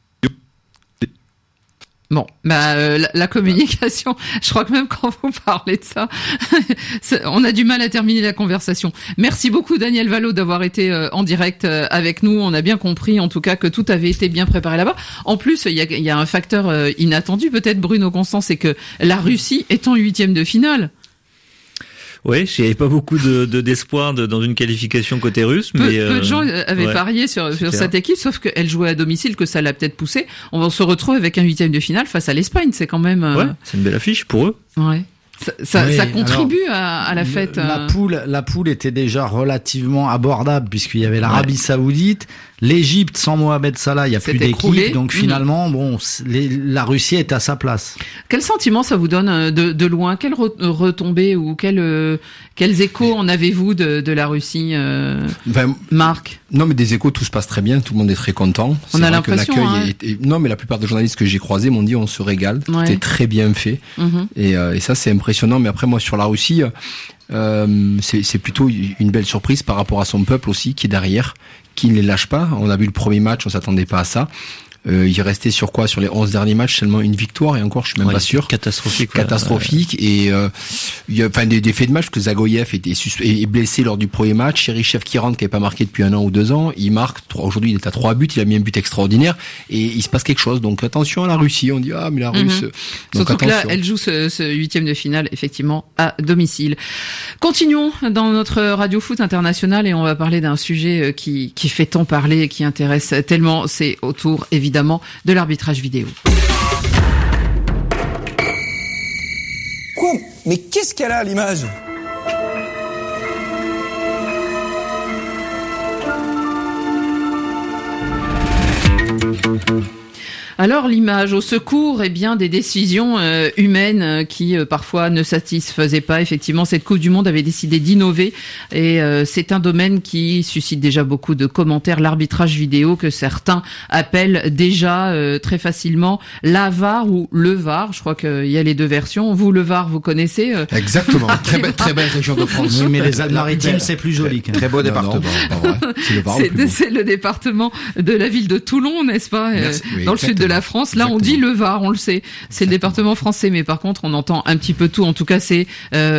S3: Bon, la communication, je crois que même quand vous parlez de ça, on a du mal à terminer la conversation. Merci beaucoup Daniel Vallot d'avoir été en direct avec nous. On a bien compris en tout cas que tout avait été bien préparé là-bas. En plus, il y a un facteur inattendu peut-être, Bruno Constant, c'est que la Russie est en 8e de finale.
S11: Oui, il n'y avait pas beaucoup d'espoir dans une qualification côté russe. Peu
S3: de gens avaient parié sur cette équipe, sauf qu'elle jouait à domicile, que ça l'a peut-être poussé. On se retrouve avec un 8e de finale face à l'Espagne. C'est quand même...
S11: Ouais, c'est une belle affiche pour eux.
S3: Ouais. Ça contribue à la fête.
S6: La poule était déjà relativement abordable puisqu'il y avait l'Arabie Saoudite, l'Égypte sans Mohamed Salah, il y a plus d'équipe, donc finalement la Russie est à sa place.
S3: Quel sentiment ça vous donne de loin? Quelle retombée ou quels échos en avez-vous de la Russie, Marc?
S5: Non, mais des échos, tout se passe très bien, tout le monde est très content.
S3: On a l'impression.
S5: Non, mais la plupart des journalistes que j'ai croisés m'ont dit on se régale, tout est très bien fait, et ça c'est impressionnant. Mais après moi sur la Russie, c'est plutôt une belle surprise par rapport à son peuple aussi qui est derrière, qui ne les lâche pas. On a vu le premier match, on s'attendait pas à ça. Il restait sur quoi? Sur les 11 derniers matchs, seulement une victoire, et encore, je suis même pas sûr.
S11: Catastrophique.
S5: Et il y a des faits de match, parce que Zagoyev est blessé lors du premier match. Cherichev qui rentre, qui n'avait pas marqué depuis 1 an ou 2 ans, il marque. Aujourd'hui, il est à 3 buts, il a mis un but extraordinaire, et il se passe quelque chose. Donc attention à la Russie. On dit mais la Russe. Donc,
S3: surtout que là, elle joue ce 8e de finale effectivement à domicile. Continuons dans notre Radio Foot International et on va parler d'un sujet qui fait tant parler et qui intéresse tellement. C'est autour évidemment de l'arbitrage vidéo.
S15: Quoi? Mais qu'est-ce qu'elle a à l'image?
S3: Alors l'image au secours, des décisions humaines qui parfois ne satisfaisaient pas. Effectivement, cette Coupe du Monde avait décidé d'innover et c'est un domaine qui suscite déjà beaucoup de commentaires. L'arbitrage vidéo que certains appellent déjà très facilement la VAR ou le VAR. Je crois qu'il y a les deux versions. Vous, le VAR, vous connaissez
S5: Exactement. Très belle région de France.
S6: Oui, mais les Alpes-Maritimes, c'est plus joli.
S4: Très beau département.
S3: C'est le département de la ville de Toulon, n'est-ce pas? Dans le sud de la France. Là, on dit le Var, on le sait. C'est le département français, mais par contre, on entend un petit peu tout. En tout cas, c'est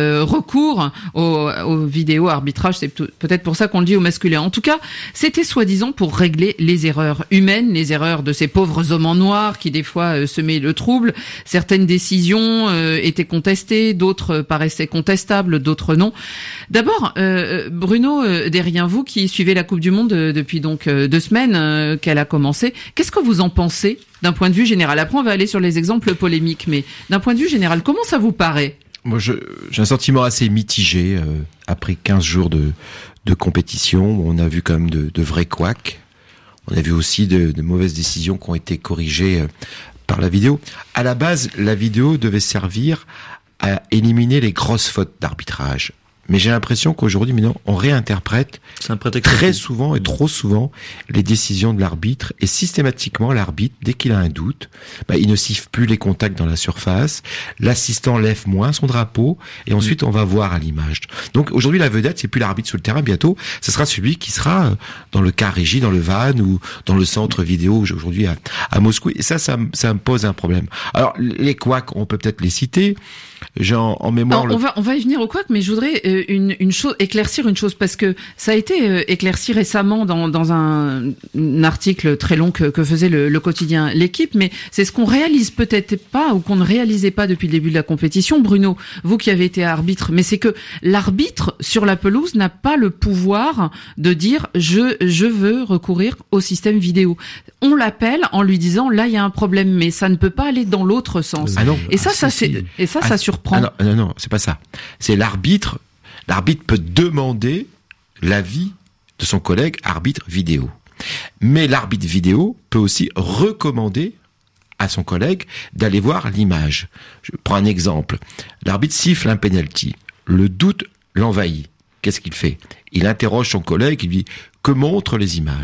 S3: recours aux vidéos arbitrage. C'est peut-être pour ça qu'on le dit au masculin. En tout cas, c'était soi-disant pour régler les erreurs humaines, les erreurs de ces pauvres hommes en noir qui, des fois, semaient le trouble. Certaines décisions étaient contestées, d'autres paraissaient contestables, d'autres non. D'abord, Bruno Derrien, vous qui suivez la Coupe du Monde depuis donc 2 semaines qu'elle a commencé, qu'est-ce que vous en pensez d'un point de vue général? Après, on va aller sur les exemples polémiques, mais d'un point de vue général, comment ça vous paraît?
S4: Moi, j'ai un sentiment assez mitigé après 15 jours de compétition. On a vu quand même de vrais couacs. On a vu aussi de mauvaises décisions qui ont été corrigées par la vidéo. À la base, la vidéo devait servir à éliminer les grosses fautes d'arbitrage. Mais j'ai l'impression qu'aujourd'hui, maintenant, on réinterprète très souvent et trop souvent les décisions de l'arbitre. Et systématiquement, l'arbitre, dès qu'il a un doute, il ne siffle plus les contacts dans la surface. L'assistant lève moins son drapeau. Et ensuite, on va voir à l'image. Donc aujourd'hui, la vedette, c'est plus l'arbitre sur le terrain. Bientôt, ce sera celui qui sera dans le car régie, dans le van ou dans le centre vidéo aujourd'hui à Moscou. Et ça me pose un problème. Alors, les couacs, on peut peut-être les citer. J'ai en mémoire.
S3: On va y venir au couac, mais je voudrais éclaircir une chose, parce que ça a été éclairci récemment dans un article très long que faisait le quotidien L'Équipe, mais c'est ce qu'on réalise peut-être pas ou qu'on ne réalisait pas depuis le début de la compétition. Bruno, vous qui avez été arbitre, mais c'est que l'arbitre sur la pelouse n'a pas le pouvoir de dire je veux recourir au système vidéo. On l'appelle en lui disant là il y a un problème, mais ça ne peut pas aller dans l'autre sens.
S4: Ah non.
S3: Et ça surprend.
S4: Non, c'est pas ça. C'est l'arbitre. L'arbitre peut demander l'avis de son collègue arbitre vidéo. Mais l'arbitre vidéo peut aussi recommander à son collègue d'aller voir l'image. Je prends un exemple. L'arbitre siffle un penalty. Le doute l'envahit. Qu'est-ce qu'il fait? Il interroge son collègue, il lui dit « Que montrent les images ?»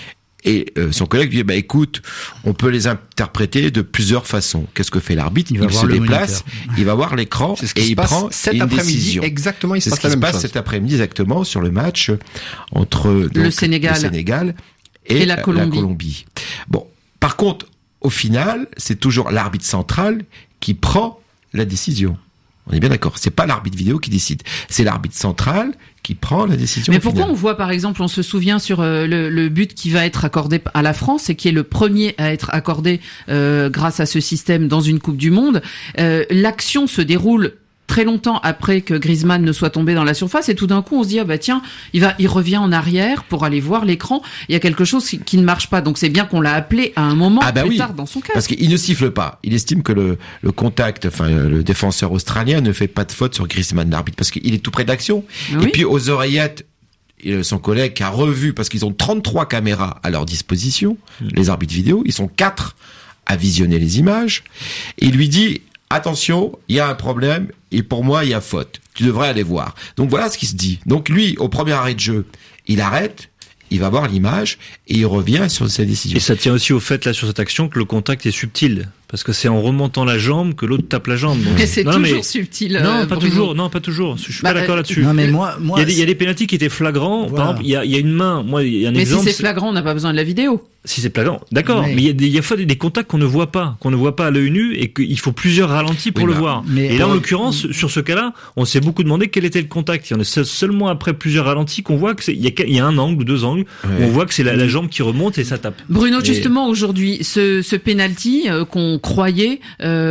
S4: Et son collègue lui dit écoute, on peut les interpréter de plusieurs façons. Qu'est-ce que fait l'arbitre? Il se déplace, il va voir l'écran et il prend une décision.
S5: Exactement,
S4: c'est ce qui se passe cet après-midi exactement sur le match entre
S3: le Sénégal
S4: et la Colombie. Bon, par contre, au final, c'est toujours l'arbitre central qui prend la décision. On est bien d'accord. C'est pas l'arbitre vidéo qui décide. C'est l'arbitre central qui prend la décision.
S3: Mais pourquoi on voit, par exemple, on se souvient sur le but qui va être accordé à la France et qui est le premier à être accordé grâce à ce système dans une Coupe du Monde. L'action se déroule très longtemps après que Griezmann ne soit tombé dans la surface, et tout d'un coup on se dit tiens, il revient en arrière pour aller voir l'écran. Il y a quelque chose qui ne marche pas, donc c'est bien qu'on l'a appelé à un moment plus tard dans son cas.
S4: Parce qu'il ne siffle pas. Il estime que le contact, le défenseur australien ne fait pas de faute sur Griezmann, l'arbitre, parce qu'il est tout près de l'action. Oui. Et puis aux oreillettes, son collègue a revu, parce qu'ils ont 33 caméras à leur disposition, les arbitres vidéo, ils sont 4 à visionner les images, et il lui dit attention, il y a un problème, et pour moi, il y a faute. Tu devrais aller voir. Donc voilà ce qui se dit. Donc lui, au premier arrêt de jeu, il arrête, il va voir l'image, et il revient sur sa décision.
S11: Et ça tient aussi au fait, là, sur cette action, que le contact est subtil. Parce que c'est en remontant la jambe que l'autre tape la jambe.
S3: Donc... Mais c'est toujours subtil.
S11: Non, pas toujours. Non, pas toujours. Je suis pas d'accord là-dessus.
S6: Non, mais moi,
S11: il y a des pénaltys qui étaient flagrants. Voilà. Par exemple, il y a une main. Moi, il y a un exemple.
S3: Mais si c'est flagrant, on n'a pas besoin de la vidéo.
S11: Si c'est flagrant, d'accord. Mais il y a des contacts qu'on ne voit pas à l'œil nu, et qu'il faut plusieurs ralentis pour le voir. Et là, en l'occurrence, sur ce cas-là, on s'est beaucoup demandé quel était le contact. Il y en a seulement après plusieurs ralentis qu'on voit qu'il y a un angle ou 2 angles où on voit que c'est la jambe qui remonte et ça tape.
S3: Bruno, justement, aujourd'hui, ce penalty qu'on croyait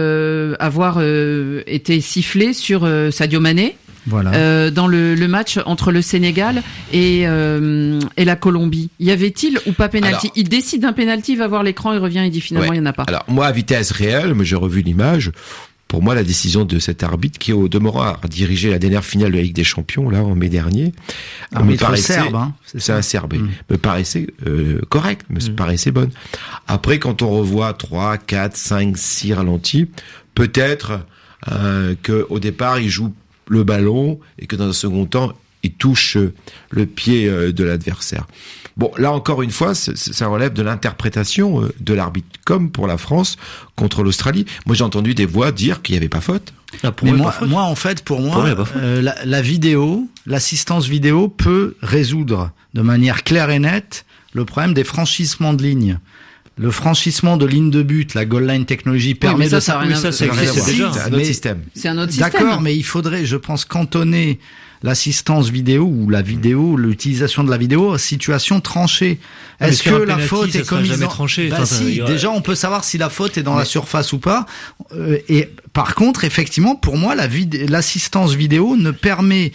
S3: avoir été sifflé sur Sadio Mané. Voilà. Dans le match entre le Sénégal et la Colombie. Y avait-il ou pas pénalty? Il décide d'un pénalty, il va voir l'écran, il revient et dit finalement il n'y en a pas.
S4: Alors moi, à vitesse réelle, j'ai revu l'image. pour moi, la décision de cet arbitre qui, au demeurant, a dirigé la dernière finale de la Ligue des Champions, là, en mai dernier,
S6: arbitre serbe, hein,
S4: c'est un serbe, me paraissait correct, me paraissait bonne. Après, quand on revoit 3, 4, 5, 6 ralentis, peut-être que au départ, il joue le ballon et que dans un second temps, il touche le pied de l'adversaire. Bon, là encore une fois, ça relève de l'interprétation de l'arbitre, comme pour la France contre l'Australie. Moi, j'ai entendu des voix dire qu'il n'y avait pas faute.
S6: Mais moi, en fait, pour moi, la vidéo, l'assistance vidéo peut résoudre de manière claire et nette le problème des franchissements de lignes. Le franchissement de ligne de but, la goal line technologie permet de ça.
S4: C'est un autre système.
S3: C'est un autre système.
S6: D'accord, mais il faudrait, je pense, cantonner l'assistance vidéo ou la vidéo, l'utilisation de la vidéo, situation tranchée. Est-ce que la faute est commise déjà, on peut savoir si la faute est dans la surface ou pas. Et par contre, effectivement, pour moi, l'assistance vidéo ne permet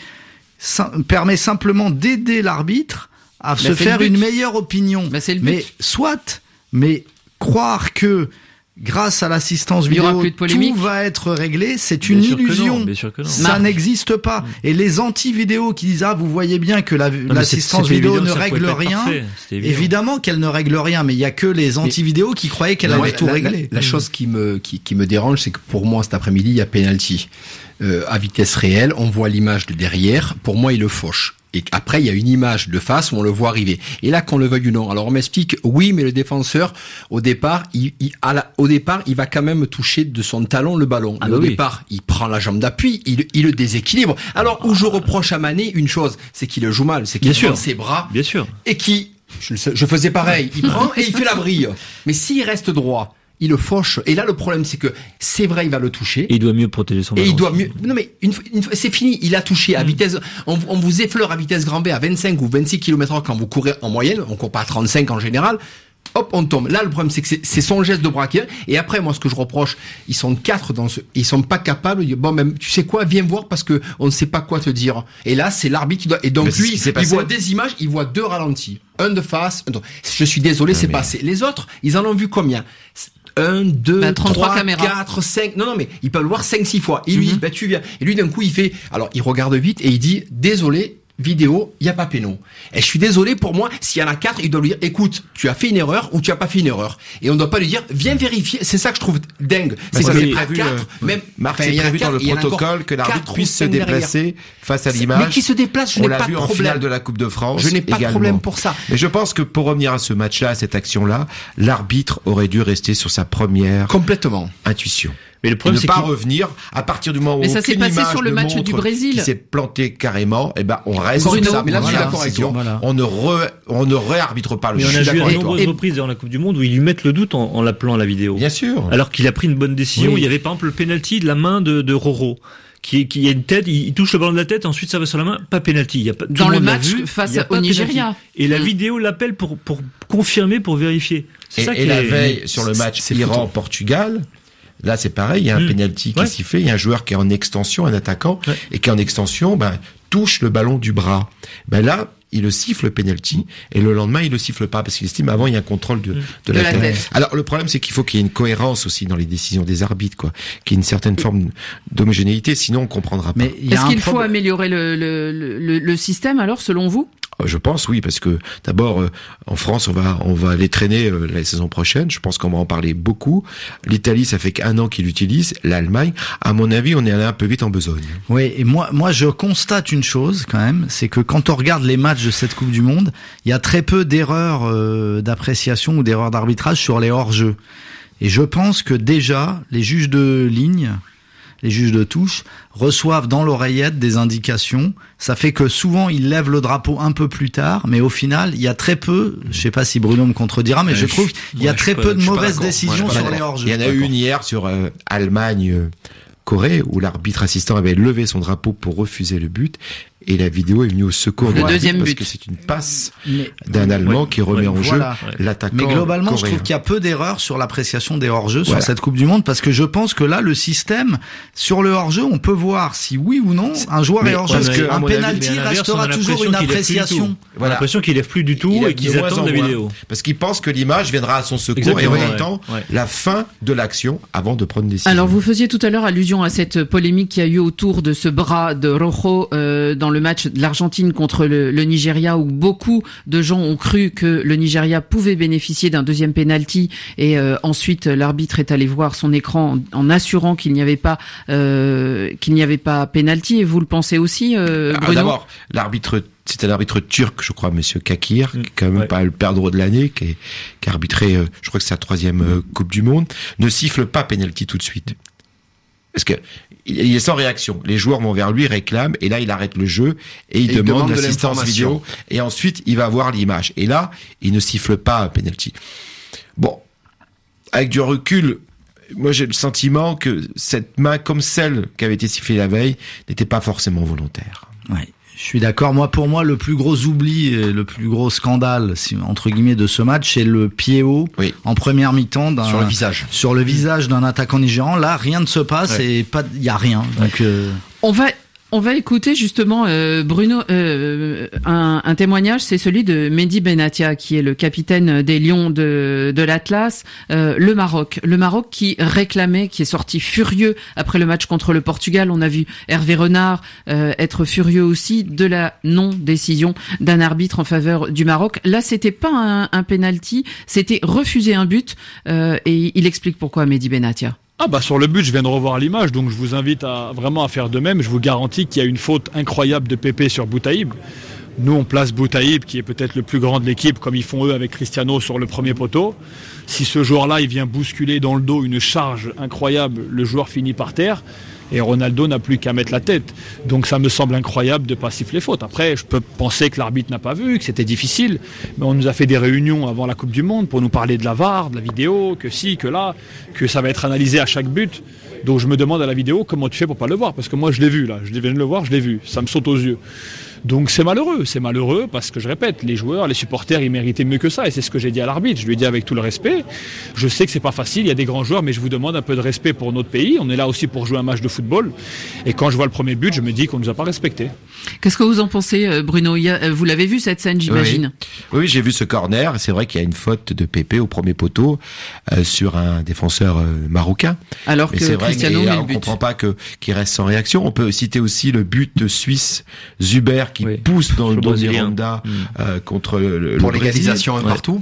S6: simplement d'aider l'arbitre à se faire une meilleure opinion. Mais soit. Mais croire que grâce à l'assistance vidéo tout va être réglé, c'est une illusion. Ça n'existe pas. Et les anti-vidéos qui disent vous voyez bien que l'assistance vidéo ne règle rien. Évidemment qu'elle ne règle rien, mais il y a que les anti-vidéos qui croyaient qu'elle allait tout régler.
S5: La chose qui me dérange, c'est que pour moi cet après-midi il y a penalty à vitesse réelle. On voit l'image de derrière. Pour moi il le fauche. Et après, il y a une image de face où on le voit arriver. Et là, qu'on le veuille ou non. Alors, on m'explique, oui, mais le défenseur, au départ, il va quand même toucher de son talon le ballon. Au départ, il prend la jambe d'appui, il le déséquilibre. Alors, où je reproche à Mané une chose, c'est qu'il le joue mal, c'est qu'il prend ses bras.
S11: Bien sûr.
S5: Et je faisais pareil. Il prend et il fait la brille. Mais s'il reste droit, il le fauche. Et là, le problème, c'est que c'est vrai, il va le toucher.
S11: Et il doit mieux protéger son ballon.
S5: Et il doit mieux. Non, mais c'est fini. Il a touché à vitesse. On vous effleure à vitesse grand V à 25 ou 26 km/h quand vous courez en moyenne. On court pas à 35 en général. Hop, on tombe. Là, le problème, c'est que c'est son geste de bras qui est. Et après, moi, ce que je reproche, ils sont 4 ils sont pas capables de dire, bon, même, tu sais quoi, viens voir parce que on ne sait pas quoi te dire. Et là, c'est l'arbitre qui doit, et donc lui, il voit des images, il voit 2 ralentis. Un de face, je suis désolé, c'est passé. Les autres, ils en ont vu combien? 1, 2, 3, 4, 5. Non, mais ils peuvent le voir 5, 6 fois. Il lui dit, tu viens. Et lui, d'un coup, alors, il regarde vite et il dit, désolé, vidéo, il n'y a pas péno. Et je suis désolé, pour moi, s'il y en a 4, il doit lui dire, écoute, tu as fait une erreur ou tu as pas fait une erreur. Et on ne doit pas lui dire, viens vérifier. C'est ça que je trouve dingue.
S4: C'est que c'est prévu, c'est prévu dans le protocole que l'arbitre puisse se déplacer face à l'image.
S5: Mais qui se déplace, je n'ai pas de problème. On l'a vu en finale de
S4: la Coupe de France.
S5: Je n'ai pas de problème pour ça.
S4: Mais je pense que pour revenir à ce match-là, à cette action-là, l'arbitre aurait dû rester sur sa première intuition. Mais le problème, c'est pas revenir à partir du moment où
S3: ça s'est passé sur le match du Brésil
S4: qui s'est planté carrément. Et ben on reste sur ça.
S5: Mais là, je suis d'accord avec toi.
S4: On ne réarbitre pas le
S11: match. Mais on a vu à nombreuses reprises dans la Coupe du Monde où ils lui mettent le doute en l'appelant à la vidéo.
S4: Bien sûr.
S11: Alors qu'il a pris une bonne décision. Il y avait par exemple le penalty de la main de Roro. Qui a une tête, il touche le ballon de la tête, ensuite ça va sur la main, pas penalty. Il y a pas,
S3: dans le match face au Nigeria.
S11: Et la vidéo l'appelle pour confirmer, pour vérifier.
S4: Et la veille sur le match Iran-Portugal. Là, c'est pareil, il y a un penalty qui est sifflé, il y a un joueur qui est en extension, un attaquant, et qui en extension, touche le ballon du bras. Là, il le siffle le penalty, et le lendemain, il le siffle pas, parce qu'il estime avant, il y a un contrôle de la tête. Alors, le problème, c'est qu'il faut qu'il y ait une cohérence aussi dans les décisions des arbitres, qu'il y ait une certaine forme d'homogénéité, sinon on comprendra pas.
S3: Mais est-ce qu'il faut améliorer le système, alors, selon vous?
S4: Je pense oui, parce que d'abord en France on va les traîner la saison prochaine. Je pense qu'on va en parler beaucoup. L'Italie, ça fait qu'1 an qu'ils l'utilisent. L'Allemagne, à mon avis, on est allé un peu vite en besogne.
S6: Oui, et moi je constate une chose quand même, c'est que quand on regarde les matchs de cette Coupe du Monde, il y a très peu d'erreurs d'appréciation ou d'erreurs d'arbitrage sur les hors-jeux. Et je pense que déjà les juges de ligne, les juges de touche, reçoivent dans l'oreillette des indications. Ça fait que souvent, ils lèvent le drapeau un peu plus tard, mais au final, il y a très peu, je sais pas si Bruno me contredira, mais je trouve qu'il y a très peu de mauvaises décisions sur les hors-jeux.
S4: Il y en a eu une hier sur Allemagne, Corée, où l'arbitre assistant avait levé son drapeau pour refuser le but. et la vidéo est venue au secours
S3: le deuxième
S4: parce
S3: but.
S4: que c'est une passe d'un Allemand qui remet en jeu l'attaquant.
S6: Mais globalement,
S4: coréen.
S6: je trouve qu'il y a peu d'erreurs sur l'appréciation des hors-jeux sur cette Coupe du Monde, parce que je pense que là, le système, sur le hors-jeu, on peut voir si oui ou non un joueur est hors-jeu. Parce qu'un penalty restera toujours une appréciation.
S11: On a l'impression qu'il lève plus du tout et qu'ils attendent la vidéo.
S4: Parce qu'ils pensent que l'image viendra à son secours et on attend la fin de l'action avant de prendre une décision.
S3: Alors, vous faisiez tout à l'heure allusion à cette polémique qui a eu autour de ce bras de Rojo dans le match de l'Argentine contre le Nigeria, où beaucoup de gens ont cru que le Nigeria pouvait bénéficier d'un deuxième penalty, et ensuite l'arbitre est allé voir son écran en assurant qu'il n'y avait pas penalty. Et vous le pensez aussi, Bruno?
S4: D'abord, c'était l'arbitre turc, je crois, Monsieur Kakir, qui est quand même pas le perdreau de l'année, qui a arbitré, je crois que c'est sa 3e Coupe du Monde, ne siffle pas penalty tout de suite. Parce que il est sans réaction. Les joueurs vont vers lui, réclament, et là il arrête le jeu et il demande l'assistance vidéo. Et ensuite il va voir l'image. Et là, il ne siffle pas un penalty. Bon, avec du recul, moi j'ai le sentiment que cette main, comme celle qui avait été sifflée la veille, n'était pas forcément volontaire.
S6: Ouais. Je suis d'accord. Pour moi, le plus gros oubli, et le plus gros scandale, entre guillemets, de ce match, c'est le pied haut en première mi-temps sur le visage d'un attaquant nigérian. Là, rien ne se passe et il y a rien. Donc,
S3: On va écouter justement Bruno un témoignage, c'est celui de Mehdi Benatia, qui est le capitaine des Lions de l'Atlas. Le Maroc qui réclamait, qui est sorti furieux après le match contre le Portugal. On a vu Hervé Renard être furieux aussi de la non-décision d'un arbitre en faveur du Maroc. Là, c'était pas un penalty, c'était refuser un but, et il explique pourquoi, Mehdi Benatia.
S14: Sur le but, je viens de revoir l'image, donc je vous invite vraiment à faire de même. Je vous garantis qu'il y a une faute incroyable de Pépé sur Boutaïb. Nous, on place Boutaïb, qui est peut-être le plus grand de l'équipe, comme ils font eux avec Cristiano sur le premier poteau. Si ce joueur-là, il vient bousculer dans le dos une charge incroyable, le joueur finit par terre. Et Ronaldo n'a plus qu'à mettre la tête. Donc ça me semble incroyable de ne pas siffler faute. Après, je peux penser que l'arbitre n'a pas vu, que c'était difficile. Mais on nous a fait des réunions avant la Coupe du Monde pour nous parler de la VAR, de la vidéo, que si, que là, que ça va être analysé à chaque but. Donc je me demande à la vidéo comment tu fais pour pas le voir. Parce que moi je l'ai vu là, je viens de le voir, je l'ai vu. Ça me saute aux yeux. Donc c'est malheureux parce que je répète, les joueurs, les supporters, ils méritaient mieux que ça, et c'est ce que j'ai dit à l'arbitre. Je lui ai dit avec tout le respect, je sais que c'est pas facile, il y a des grands joueurs, mais je vous demande un peu de respect pour notre pays. On est là aussi pour jouer un match de football, et quand je vois le premier but, je me dis qu'on nous a pas respectés.
S3: Qu'est-ce que vous en pensez, Bruno? Vous l'avez vu cette scène, j'imagine?
S4: Oui, j'ai vu ce corner. C'est vrai qu'il y a une faute de Pépé au premier poteau sur un défenseur marocain.
S3: Alors que
S4: c'est vrai,
S3: Cristiano met le but.
S4: On comprend pas qu'il reste sans réaction. On peut citer aussi le but suisse Zuber qui pousse dans le dos de Miranda contre
S5: pour
S4: le
S5: l'égalisation partout.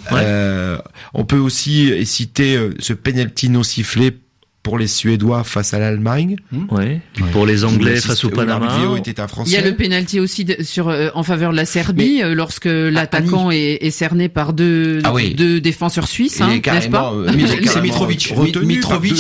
S4: On peut aussi citer ce penalty non sifflé pour les Suédois face à l'Allemagne.
S11: Pour les Anglais face au Panama.
S3: Il y a le penalty aussi en faveur de la Serbie, lorsque l'attaquant est cerné par deux défenseurs suisses, n'est-ce pas?
S5: C'est Mitrovic. Mitrovic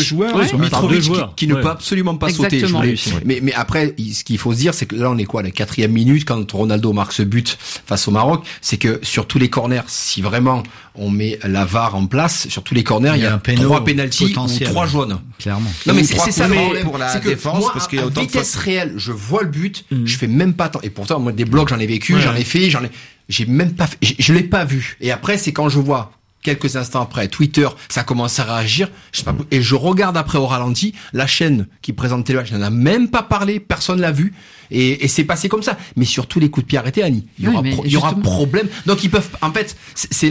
S5: qui ne peut absolument pas sauter. Mais après, ce qu'il faut se dire, c'est que là, on est quoi, la 4e minute, quand Ronaldo marque ce but face au Maroc, c'est que sur tous les corners, si vraiment on met la VAR en place, sur tous les corners, il y a 3 pénaltys ou 3 jaunes.
S6: Clairement.
S5: Non mais c'est ça le problème
S4: pour la défense,
S5: moi,
S4: parce qu'il y a autant de
S5: vitesse réelle, je vois le but, je fais même pas tant. Et pourtant, moi, des blocs, j'en ai vécu, j'en ai fait, j'ai même pas fait, je l'ai pas vu. Et après, c'est quand je vois quelques instants après, Twitter, ça commence à réagir, je sais pas, et je regarde après au ralenti, la chaîne qui présentait le match n'en a même pas parlé, personne l'a vu, et c'est passé comme ça. Mais sur tous les coups de pied arrêtés, Annie, il y aura problème. Donc ils peuvent, en fait, c'est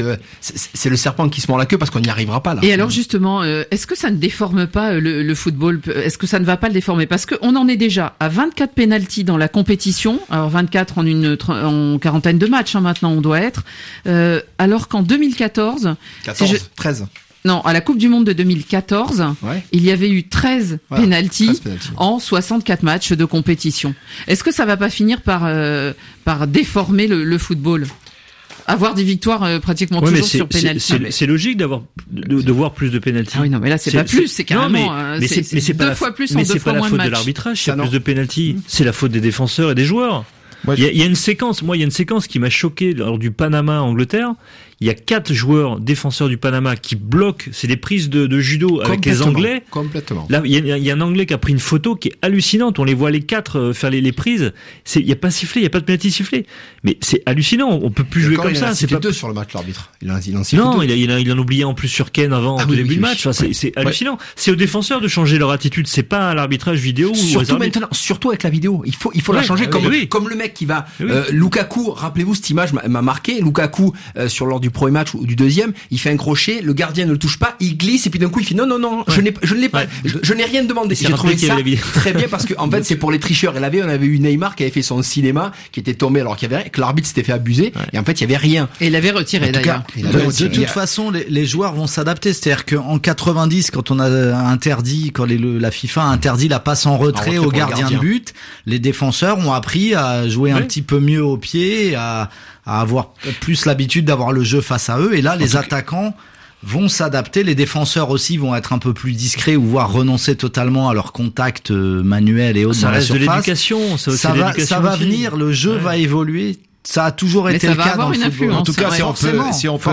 S5: le serpent qui se mord la queue parce qu'on n'y arrivera pas là.
S3: Et alors justement, est-ce que ça ne déforme pas le football? Est-ce que ça ne va pas le déformer? Parce que on en est déjà à 24 pénaltys dans la compétition. Alors 24 en quarantaine de matchs, maintenant on doit être. Alors qu'en 2014,
S5: 13.
S3: Non, à la Coupe du Monde de 2014, il y avait eu 13 pénaltys en 64 matchs de compétition. Est-ce que ça va pas finir par déformer le football? Avoir des victoires pratiquement toujours sur pénalty.
S11: C'est logique de voir plus de pénalty.
S3: Ah oui, non, mais là c'est pas plus, c'est carrément c'est
S11: deux
S3: fois plus en 2 fois moins de matchs.
S11: Mais c'est pas la faute de l'arbitrage, c'est plus de pénalty. C'est la faute des défenseurs et des joueurs. Il y a une séquence, qui m'a choqué lors du Panama-Angleterre. Il y a 4 joueurs défenseurs du Panama qui bloquent, c'est des prises de judo avec les Anglais.
S5: Complètement.
S11: Là, il y a un Anglais qui a pris une photo qui est hallucinante. On les voit les 4 faire les prises. Il y a pas sifflé, il y a pas de penalty sifflé. Mais c'est hallucinant. On peut plus jouer comme ça.
S5: C'est pas 2 sur le match, l'arbitre. Il en sifflé
S11: non,
S5: 2.
S11: il en oubliait en plus sur Ken avant le début du match. Enfin, c'est hallucinant. C'est aux défenseurs de changer leur attitude. C'est pas à l'arbitrage vidéo.
S5: Surtout maintenant, surtout avec la vidéo. Il faut la changer comme le mec qui va, Lukaku, rappelez-vous cette image m'a marqué. Lukaku, lors du premier match ou du deuxième, il fait un crochet, le gardien ne le touche pas, il glisse et puis d'un coup il fait non, je ne l'ai pas, je n'ai rien demandé. J'ai trouvé ça très bien parce que en fait c'est pour les tricheurs. On avait eu Neymar qui avait fait son cinéma, qui était tombé alors que l'arbitre s'était fait abuser et en fait il y avait rien.
S3: Et il avait retiré d'ailleurs.
S6: De toute façon, les joueurs vont s'adapter. C'est-à-dire qu'en 90, quand on a interdit, la FIFA a interdit la passe en retrait aux gardiens de but, les défenseurs ont appris à jouer un petit peu mieux au pied, à avoir plus l'habitude d'avoir le jeu face à eux. Et là, les attaquants vont s'adapter. Les défenseurs aussi vont être un peu plus discrets ou voire renoncer totalement à leur contact manuel et autres dans la surface.
S11: Ça reste de l'éducation.
S6: Ça va venir, le jeu va évoluer. Ça a toujours été le cas dans le football.
S4: En tout cas, si on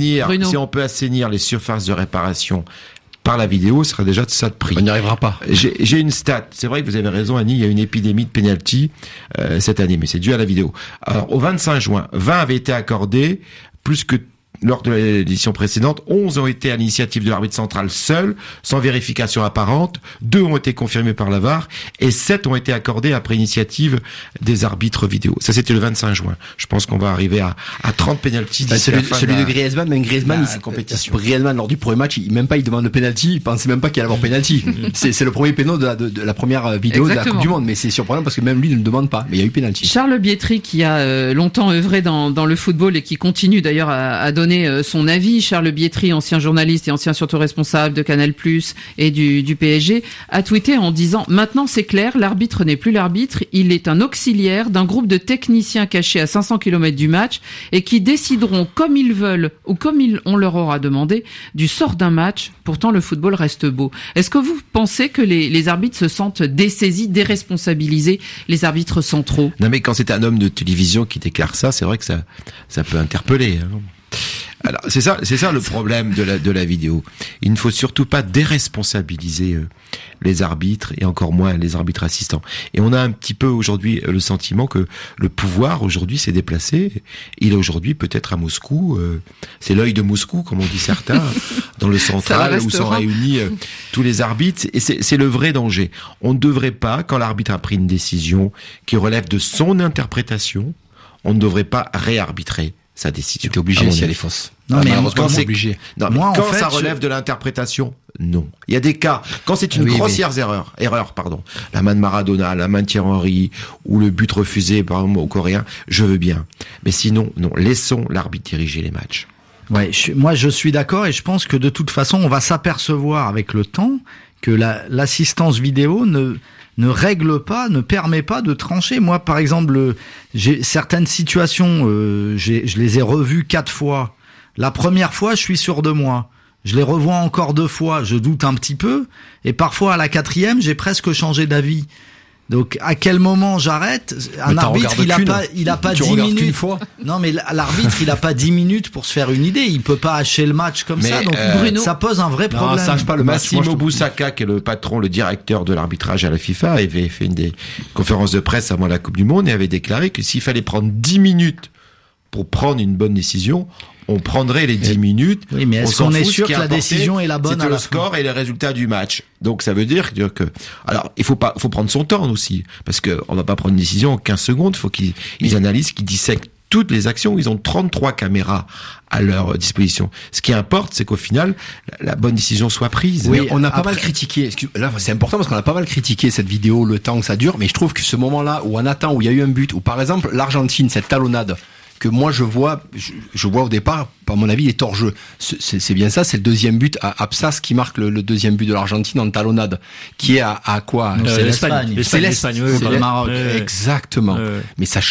S4: peut assainir les surfaces de réparation par la vidéo, ce serait déjà de ça de prix.
S5: On n'y arrivera pas.
S4: J'ai une stat. C'est vrai que vous avez raison, Annie, il y a une épidémie de penalty cette année, mais c'est dû à la vidéo. Alors, au 25 juin, 20 avaient été accordés, plus que lors de l'édition précédente. 11 ont été à l'initiative de l'arbitre central seul, sans vérification apparente. 2 ont été confirmés par la VAR et 7 ont été accordés après initiative des arbitres vidéo. Ça, c'était le 25 juin. Je pense qu'on va arriver à 30 pénaltys d'ici la fin
S5: celui de Griezmann, même Griezmann, lors du premier match, il demande le pénalty, il pensait même pas qu'il allait avoir pénalty. c'est le premier péno de la première vidéo de la Coupe du Monde, mais c'est surprenant parce que même lui ne le demande pas, mais il y a eu pénalty.
S3: Charles Bietri, qui a longtemps œuvré dans le football et qui continue d'ailleurs à donner son avis. Charles Bietri, ancien journaliste et ancien surtout responsable de Canal+ et du PSG, a tweeté en disant « Maintenant c'est clair, l'arbitre n'est plus l'arbitre, il est un auxiliaire d'un groupe de techniciens cachés à 500 km du match et qui décideront comme ils veulent ou comme on leur aura demandé du sort d'un match. Pourtant le football reste beau. » Est-ce que vous pensez que les arbitres se sentent dessaisis, déresponsabilisés, les arbitres centraux?
S4: Non, mais quand c'est un homme de télévision qui déclare ça, c'est vrai que ça peut interpeller. Hein. Alors c'est ça le problème de la vidéo. Il ne faut surtout pas déresponsabiliser les arbitres et encore moins les arbitres assistants. Et on a un petit peu aujourd'hui le sentiment que le pouvoir aujourd'hui s'est déplacé. Il est aujourd'hui peut-être à Moscou. C'est l'œil de Moscou, comme on dit certains, dans le central où sont réunis tous les arbitres. Et c'est le vrai danger. On ne devrait pas, quand l'arbitre a pris une décision qui relève de son interprétation, on ne devrait pas réarbitrer sa décision.
S5: T'es obligé si elle est fausse.
S6: Non, mais
S4: quand c'est obligé. Non, mais quand ça relève de l'interprétation, non. Il y a des cas, quand c'est une grossière erreur, la main de Maradona, la main de Thierry Henry, ou le but refusé, par exemple, aux Coréens, je veux bien. Mais sinon, non. Laissons l'arbitre diriger les matchs.
S6: Ouais, moi je suis d'accord et je pense que de toute façon, on va s'apercevoir avec le temps que l'assistance vidéo ne règle pas, ne permet pas de trancher. Moi, par exemple, j'ai certaines situations, je les ai revues 4 fois. La première fois, je suis sûr de moi. Je les revois encore 2 fois, je doute un petit peu. Et parfois, à la 4e, j'ai presque changé d'avis. Donc, à quel moment j'arrête? Un arbitre, il a pas 10 minutes.
S5: Fois.
S6: Non, mais l'arbitre, il a pas 10 minutes pour se faire une idée. Il peut pas hacher le match comme ça. Donc, Bruno, ça pose un vrai problème.
S4: Non, pas le Massimo Boussaka, qui est le patron, le directeur de l'arbitrage à la FIFA, avait fait une conférence de presse avant la Coupe du Monde et avait déclaré que s'il fallait prendre 10 minutes pour prendre une bonne décision, on prendrait les 10 minutes.
S6: Oui, mais est-ce qu'on est sûr que la décision est la bonne
S4: à la fin? C'est le score et les résultats du match. Donc ça veut dire que, alors il faut prendre son temps aussi, parce que on va pas prendre une décision en 15 secondes. Il faut qu'ils analysent, qu'ils dissèquent toutes les actions. Ils ont 33 caméras à leur disposition. Ce qui importe, c'est qu'au final, la bonne décision soit prise.
S5: Oui, on a pas mal critiqué. Là, c'est important parce qu'on a pas mal critiqué cette vidéo, le temps que ça dure. Mais je trouve que ce moment-là où on attend, où il y a eu un but, ou par exemple l'Argentine, cette talonnade que moi je vois au départ, à mon avis, il est hors jeu. C'est bien ça, c'est le deuxième but à Absas qui marque le deuxième but de l'Argentine en talonnade, qui est à quoi?
S11: C'est l'Espagne.
S5: C'est le Maroc. Exactement. Mais ça change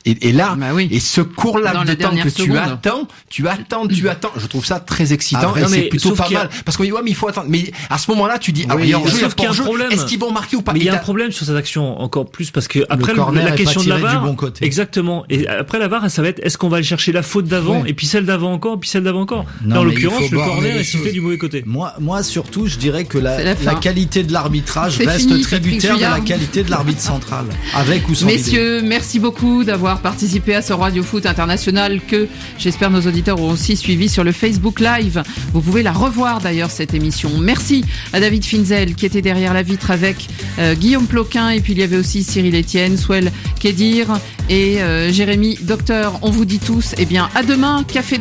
S5: Et là, et ce court laps de temps que tu attends, je trouve ça très excitant et c'est plutôt pas mal. Parce qu'on dit, mais il faut attendre. Mais à ce moment-là, tu dis, il y a un problème. Est-ce qu'ils vont marquer ou pas?
S11: Mais il y a un problème sur cette action, encore plus, parce que après la question de la VAR, exactement. Et après la VAR, ça va être, est-ce qu'on va aller chercher la faute d'avant, et puis celle d'avant encore, et puis celle d'avant encore? En l'occurrence, le corner est sifflé du mauvais côté.
S6: Moi, surtout, je dirais que la qualité de l'arbitrage reste tributaire de la qualité de l'arbitre central. Avec ou sans
S3: Messieurs, merci beaucoup d'avoir participé à ce Radio Foot International que j'espère nos auditeurs ont aussi suivi sur le Facebook Live. Vous pouvez la revoir d'ailleurs, cette émission. Merci à David Finzel qui était derrière la vitre avec Guillaume Ploquin, et puis il y avait aussi Cyril Etienne, Souel Kedir et Jérémy Docteur. On vous dit tous, à demain, café